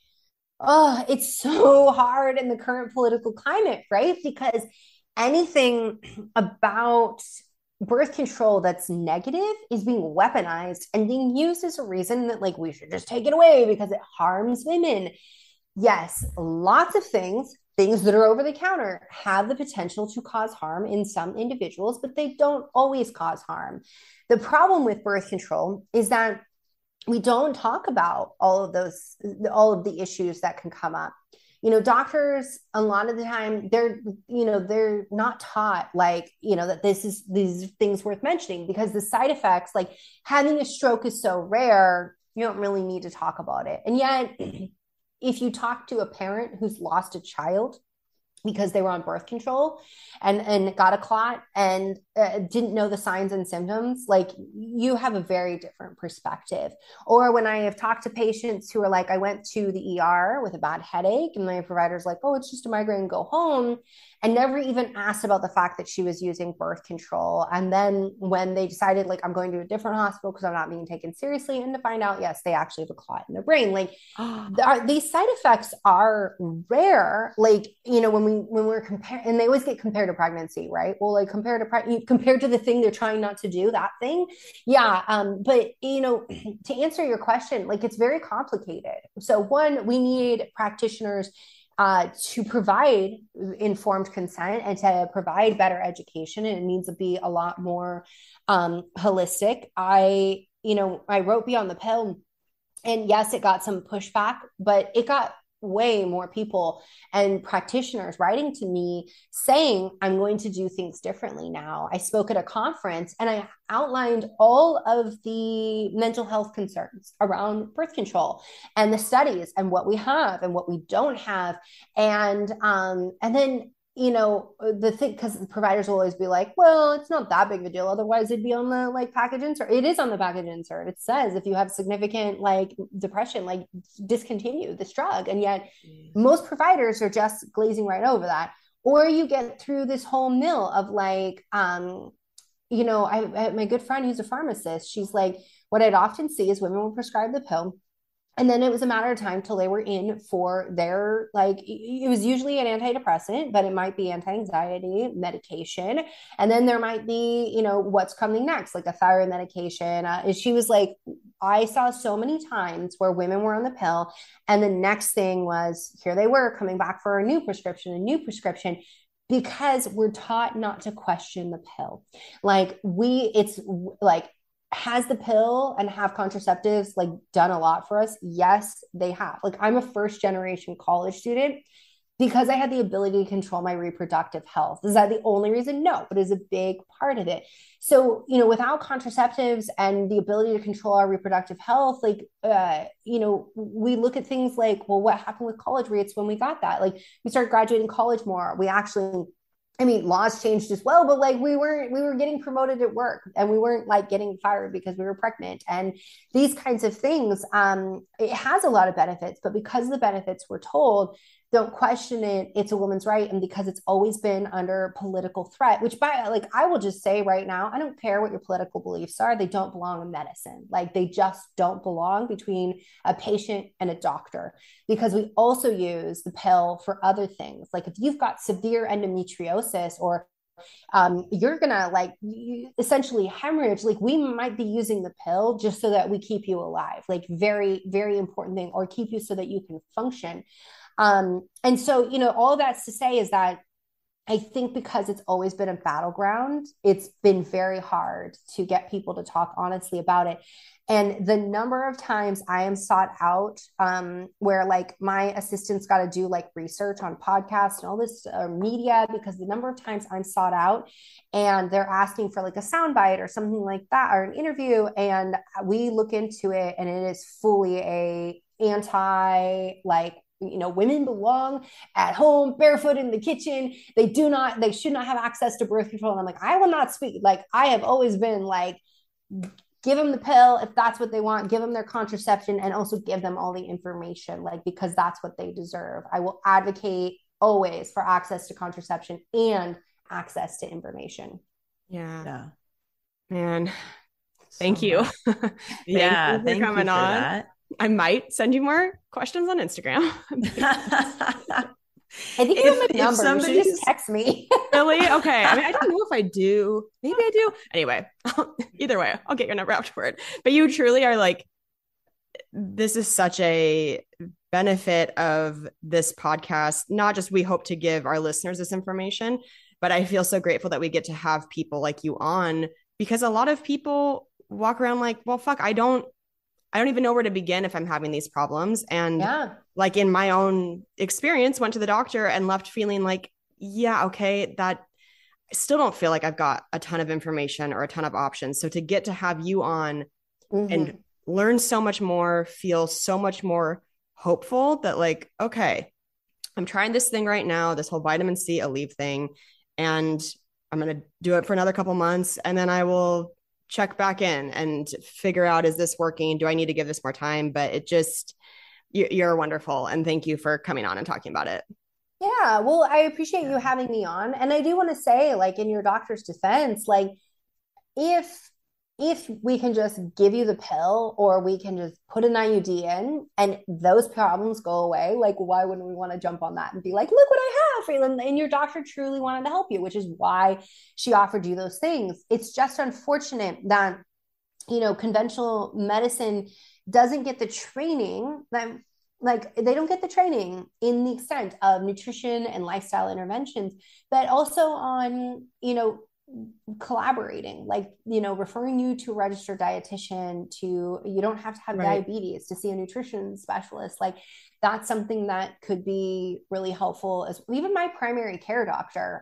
it's so hard in the current political climate, right? Because anything about birth control that's negative is being weaponized and being used as a reason that like we should just take it away because it harms women. Yes, lots of things that are over the counter have the potential to cause harm in some individuals, but they don't always cause harm. The problem with birth control is that we don't talk about all of the issues that can come up. Doctors, a lot of the time, they're not taught that these things worth mentioning, because the side effects, like having a stroke, is so rare, you don't really need to talk about it. And yet, if you talk to a parent who's lost a child because they were on birth control and got a clot and didn't know the signs and symptoms, like, you have a very different perspective. Or when I have talked to patients who are like, I went to the ER with a bad headache and my provider's like, oh, it's just a migraine, go home, and never even asked about the fact that she was using birth control. And then when they decided, like, I'm going to a different hospital because I'm not being taken seriously, and to find out, yes, they actually have a clot in their brain. Like, these side effects are rare. Like, when we're comparing, and they always get compared to pregnancy, right? Well, like, compared to the thing they're trying not to do, that thing. Yeah. But, to answer your question, like, it's very complicated. So one, we need practitioners to provide informed consent and to provide better education. And it needs to be a lot more holistic. I wrote Beyond the Pill, and yes, it got some pushback, but it got way more people and practitioners writing to me saying, I'm going to do things differently now. I spoke at a conference and I outlined all of the mental health concerns around birth control and the studies and what we have and what we don't have. And then, the thing, because the providers will always be like, well, it's not that big of a deal, otherwise it'd be on the package insert. It is on the package insert. It says if you have significant depression, discontinue this drug. And yet most providers are just glazing right over that. Or you get through this whole mill of my good friend who's a pharmacist, she's like, what I'd often see is women will prescribe the pill, and then it was a matter of time till they were in for their, it was usually an antidepressant, but it might be anti-anxiety medication. And then there might be, what's coming next, like a thyroid medication. And she was like, I saw so many times where women were on the pill, and the next thing was, here they were coming back for a new prescription, because we're taught not to question the pill. Has the pill and have contraceptives done a lot for us? Yes, they have. I'm a first generation college student because I had the ability to control my reproductive health. Is that the only reason? No, but it's a big part of it. So, without contraceptives and the ability to control our reproductive health, we look at things like, well, what happened with college rates when we got that? We started graduating college more. We actually, laws changed as well, but we were getting promoted at work, and we weren't getting fired because we were pregnant, and these kinds of things. It has a lot of benefits, but because the benefits we're told, don't question it, it's a woman's right. And because it's always been under political threat, which I will just say right now, I don't care what your political beliefs are. They don't belong in medicine. They just don't belong between a patient and a doctor, because we also use the pill for other things. If you've got severe endometriosis, or you're gonna essentially hemorrhage, we might be using the pill just so that we keep you alive, very, very important thing, or keep you so that you can function. And so, all that's to say is that I think because it's always been a battleground, it's been very hard to get people to talk honestly about it. And the number of times I am sought out, where my assistants got to do research on podcasts and all this media, because the number of times I'm sought out and they're asking for a soundbite or something like that, or an interview, and we look into it and it is fully a anti women belong at home barefoot in the kitchen. They should not have access to birth control. And I'm I will not speak. I have always been give them the pill if that's what they want, give them their contraception, and also give them all the information, because that's what they deserve. I will advocate always for access to contraception and access to information. Yeah. Man, thank you. Thank you for coming on. That. I might send you more questions on Instagram. I think you have my number. You should somebody's- just text me. Really? Okay. I mean, I don't know if I do. Maybe I do. Anyway, either way, I'll get your number afterward. But you truly are like, this is such a benefit of this podcast. Not just we hope to give our listeners this information, but I feel so grateful that we get to have people like you on, because a lot of people walk around like, well, fuck, I don't even know where to begin if I'm having these problems. And like in my own experience, went to the doctor and left feeling like, yeah, okay, that I still don't feel like I've got a ton of information or a ton of options. So to get to have you on and learn so much more, feel so much more hopeful that like, okay, I'm trying this thing right now, this whole vitamin C Aleve thing, and I'm going to do it for another couple months. And then I will check back in and figure out, is this working? Do I need to give this more time? But it just, you're wonderful. And thank you for coming on and talking about it. Yeah, well, I appreciate you having me on. And I do want to say, like, in your doctor's defense, like, if we can just give you the pill, or we can just put an IUD in and those problems go away, like, why wouldn't we want to jump on that and be like, look what I have for you? And your doctor truly wanted to help you, which is why she offered you those things. It's just unfortunate that, you know, conventional medicine doesn't get the training that, like, they don't get the training in the extent of nutrition and lifestyle interventions, but also on, you know, collaborating, like, you know, referring you to a registered dietitian, to, you don't have to have diabetes to see a nutrition specialist. Like, that's something that could be really helpful. As even my primary care doctor,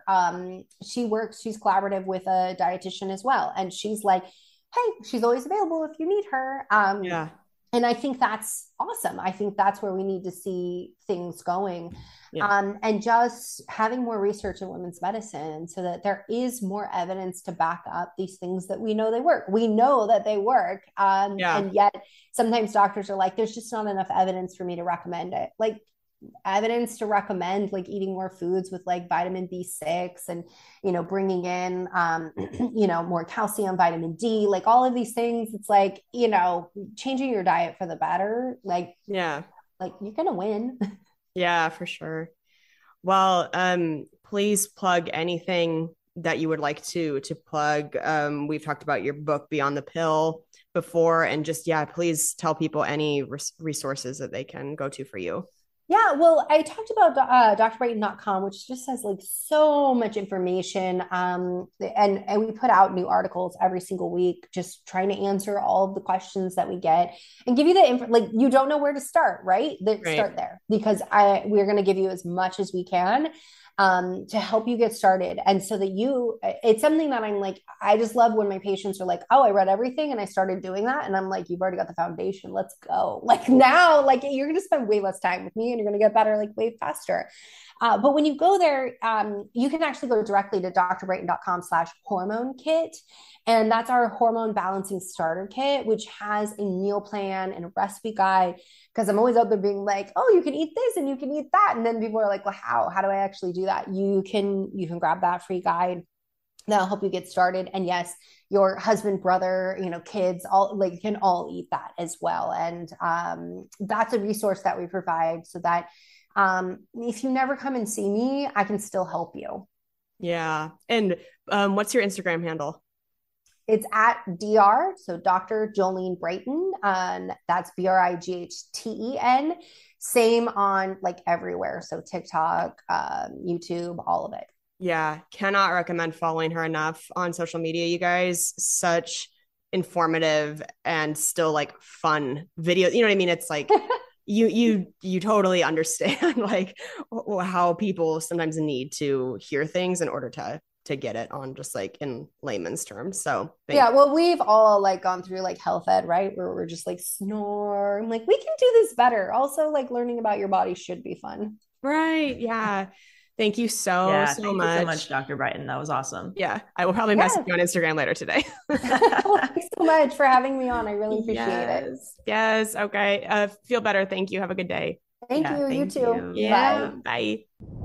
she's collaborative with a dietitian as well. And she's like, hey, she's always available if you need her. And I think that's awesome. I think that's where we need to see things going. And just having more research in women's medicine so that there is more evidence to back up these things that we know they work. We know that they work. And yet sometimes doctors are like, there's just not enough evidence for me to recommend it. Like, evidence to recommend, like, eating more foods with like vitamin B6 and, you know, bringing in, you know, more calcium, vitamin D, like all of these things. It's like, you know, changing your diet for the better. Like, like, you're going to win. Yeah, for sure. Well, please plug anything that you would like to plug. We've talked about your book, Beyond the Pill, before, and just, please tell people any resources that they can go to for you. Yeah, well, I talked about drbrighton.com, which just has like so much information. And we put out new articles every single week, just trying to answer all of the questions that we get and give you the info. Like, you don't know where to start, right? Start there, because we're going to give you as much as we can to help you get started. And so that it's something that I'm like, I just love when my patients are like, oh, I read everything and I started doing that. And I'm like, you've already got the foundation. Let's go. Like, now, like, you're going to spend way less time with me and you're going to get better, like, way faster. But when you go there, you can actually go directly to drbrighton.com/hormone kit. And that's our hormone balancing starter kit, which has a meal plan and a recipe guide. Because I'm always out there being like, oh, you can eat this and you can eat that. And then people are like, well, how do I actually do that? You can grab that free guide. That'll help you get started. And yes, your husband, brother, you know, kids, all, like, can all eat that as well. And that's a resource that we provide so that if you never come and see me, I can still help you. Yeah. And what's your Instagram handle? It's at Dr. So Dr. Jolene Brighton. That's BRIGHTEN. Same on, like, everywhere. So TikTok, YouTube, all of it. Yeah. Cannot recommend following her enough on social media, you guys. Such informative and still, like, fun videos. You know what I mean? It's like, you totally understand, like, how people sometimes need to hear things in order to get it on, just like in layman's terms. So well, we've all, like, gone through, like, health ed, right? Where we're just like, snore. I'm like, we can do this better. Also, like, learning about your body should be fun. Right. Yeah. Thank you so much. Thank you so much, Dr. Brighton. That was awesome. Yeah. I will probably message you on Instagram later today. Well, thanks so much for having me on. I really appreciate it. Yes. Okay. Feel better. Thank you. Have a good day. Thank you. You too. Yeah. Bye.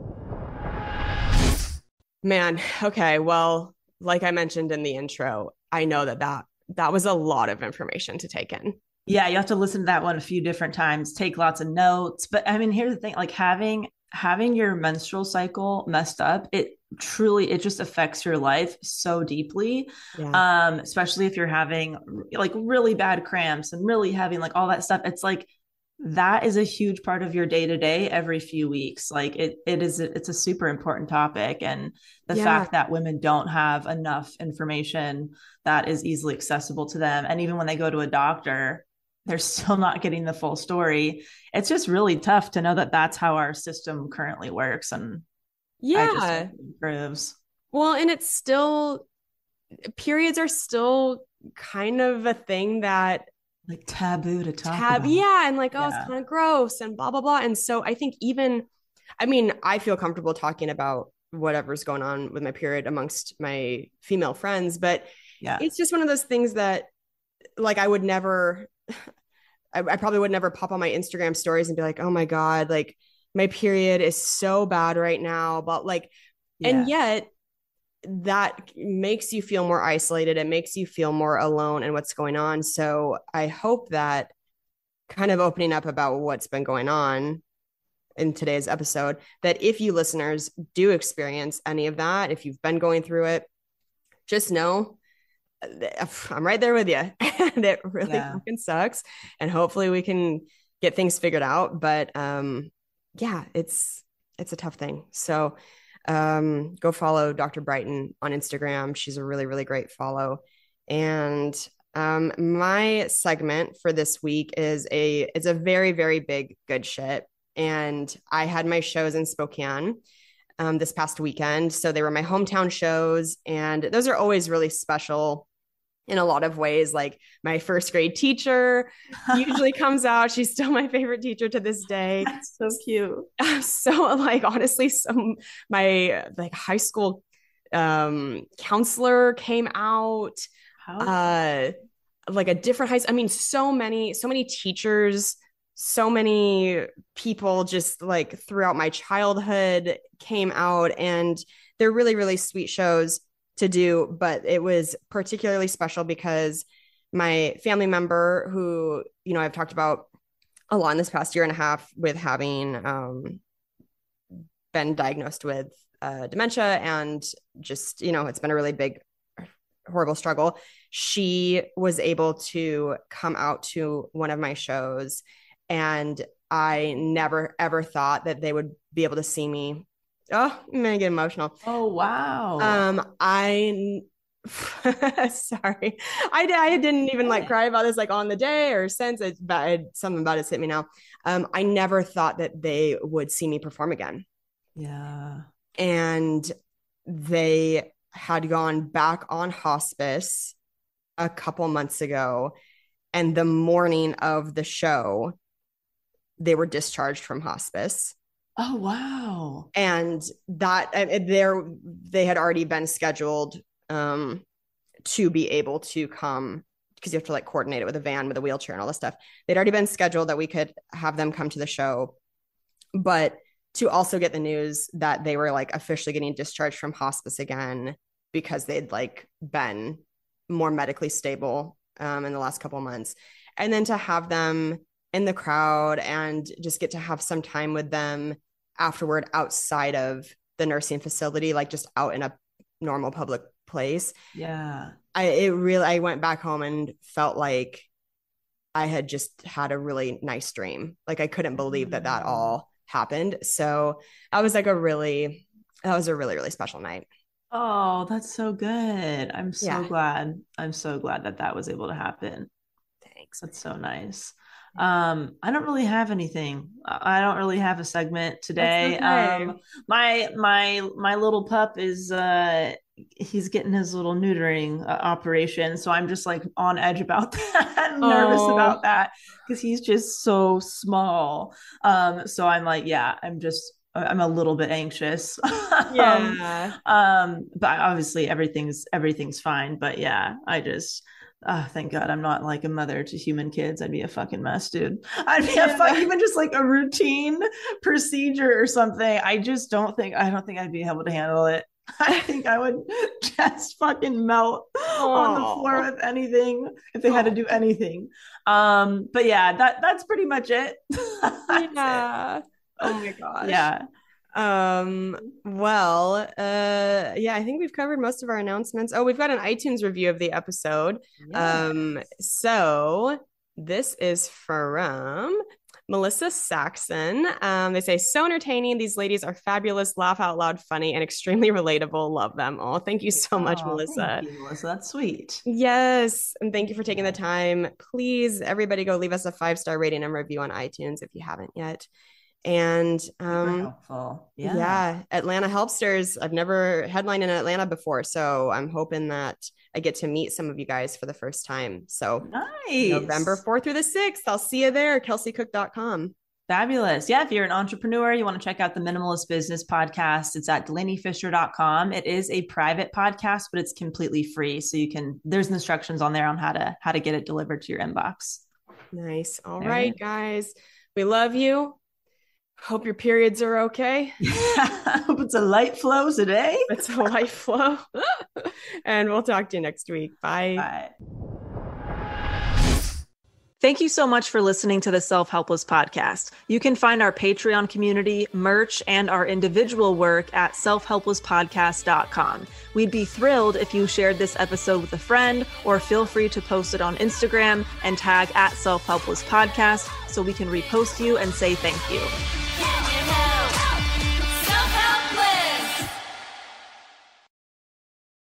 Man. Okay. Well, like I mentioned in the intro, I know that was a lot of information to take in. Yeah. You have to listen to that one a few different times, take lots of notes. But I mean, here's the thing, like, having having your menstrual cycle messed up, it truly, it just affects your life so deeply. Yeah. Especially if you're having like really bad cramps and really having like all that stuff. It's like that is a huge part of your day to day every few weeks. Like it's a super important topic. And the fact that women don't have enough information that is easily accessible to them. And even when they go to a doctor, they're still not getting the full story. It's just really tough to know that that's how our system currently works. And I just hope it improves. Well, and it's still, periods are still kind of a thing that like taboo to talk about. Yeah. And like, oh, it's kind of gross and blah, blah, blah. And so I think I feel comfortable talking about whatever's going on with my period amongst my female friends, but it's just one of those things that like I would never, I probably would never pop on my Instagram stories and be like, oh my God, like my period is so bad right now. But like, and yet that makes you feel more isolated. It makes you feel more alone in what's going on. So I hope that kind of opening up about what's been going on in today's episode, that if you listeners do experience any of that, if you've been going through it, just know I'm right there with you. And it really fucking sucks. And hopefully we can get things figured out. But it's a tough thing. So go follow Dr. Brighton on Instagram. She's a really, really great follow. And my segment for this week is it's a very, very big good shit. And I had my shows in Spokane this past weekend. So they were my hometown shows. And those are always really special in a lot of ways. Like my first grade teacher usually comes out. She's still my favorite teacher to this day. That's so cute. So like, honestly, my like high school counselor came out, like a different high. I mean, so many teachers, so many people just like throughout my childhood came out, and they're really, really sweet shows to do. But it was particularly special because my family member, who, you know, I've talked about a lot in this past year and a half with having been diagnosed with dementia, and just, you know, it's been a really big, horrible struggle. She was able to come out to one of my shows, and I never, ever thought that they would be able to see me. Oh, I'm gonna get emotional. Oh, wow. Sorry. I didn't even like cry about this like on the day or since it's bad. Something about it's hit me now. I never thought that they would see me perform again. Yeah. And they had gone back on hospice a couple months ago. And the morning of the show, they were discharged from hospice. Oh, wow. And that they had already been scheduled to be able to come, because you have to like coordinate it with a van with a wheelchair and all this stuff. They'd already been scheduled that we could have them come to the show, but to also get the news that they were like officially getting discharged from hospice again because they'd like been more medically stable in the last couple of months. And then to have them in the crowd and just get to have some time with them afterward outside of the nursing facility, like just out in a normal public place. Yeah. I went back home and felt like I had just had a really nice dream. Like I couldn't believe that all happened. So that was a really, really special night. Oh, that's so good. I'm so glad. I'm so glad that was able to happen. Thanks. That's so nice. I don't really have anything. I don't really have a segment today. Okay. My little pup is he's getting his little neutering operation, so I'm just like on edge about that, nervous about that because he's just so small. So I'm like, I'm a little bit anxious. Yeah. But obviously everything's fine. But yeah, I just thank God I'm not like a mother to human kids. I'd be a fucking mess, dude. I'd be even just like a routine procedure or something. I don't think I'd be able to handle it. I think I would just fucking melt on the floor with anything if they had to do anything. But yeah, that's pretty much it. Yeah. Oh my gosh. Yeah. Yeah, I think we've covered most of our announcements. Oh, we've got an iTunes review of the episode. Yes. So this is from Melissa Saxon. They say, so entertaining. These ladies are fabulous, laugh out loud, funny, and extremely relatable. Love them. Oh, thank you so much, Melissa. Thank you, Melissa. That's sweet. Yes. And thank you for taking the time. Please, everybody go leave us a 5-star rating and review on iTunes if you haven't yet. And Super helpful. Yeah, Atlanta Helpsters. I've never headlined in Atlanta before, so I'm hoping that I get to meet some of you guys for the first time. So nice. November 4th through the 6th. I'll see you there, kelseycook.com. Fabulous. Yeah, if you're an entrepreneur, you want to check out the Minimalist Business Podcast, it's at DelaneyFisher.com. It is a private podcast, but it's completely free. So there's instructions on there on how to get it delivered to your inbox. Nice. All right, guys. We love you. Hope your periods are okay. Hope it's a light flow today. It's a light flow. And we'll talk to you next week. Bye. Bye. Thank you so much for listening to the Self-Helpless Podcast. You can find our Patreon community, merch, and our individual work at selfhelplesspodcast.com. We'd be thrilled if you shared this episode with a friend, or feel free to post it on Instagram and tag at Self-Helpless Podcast so we can repost you and say thank you.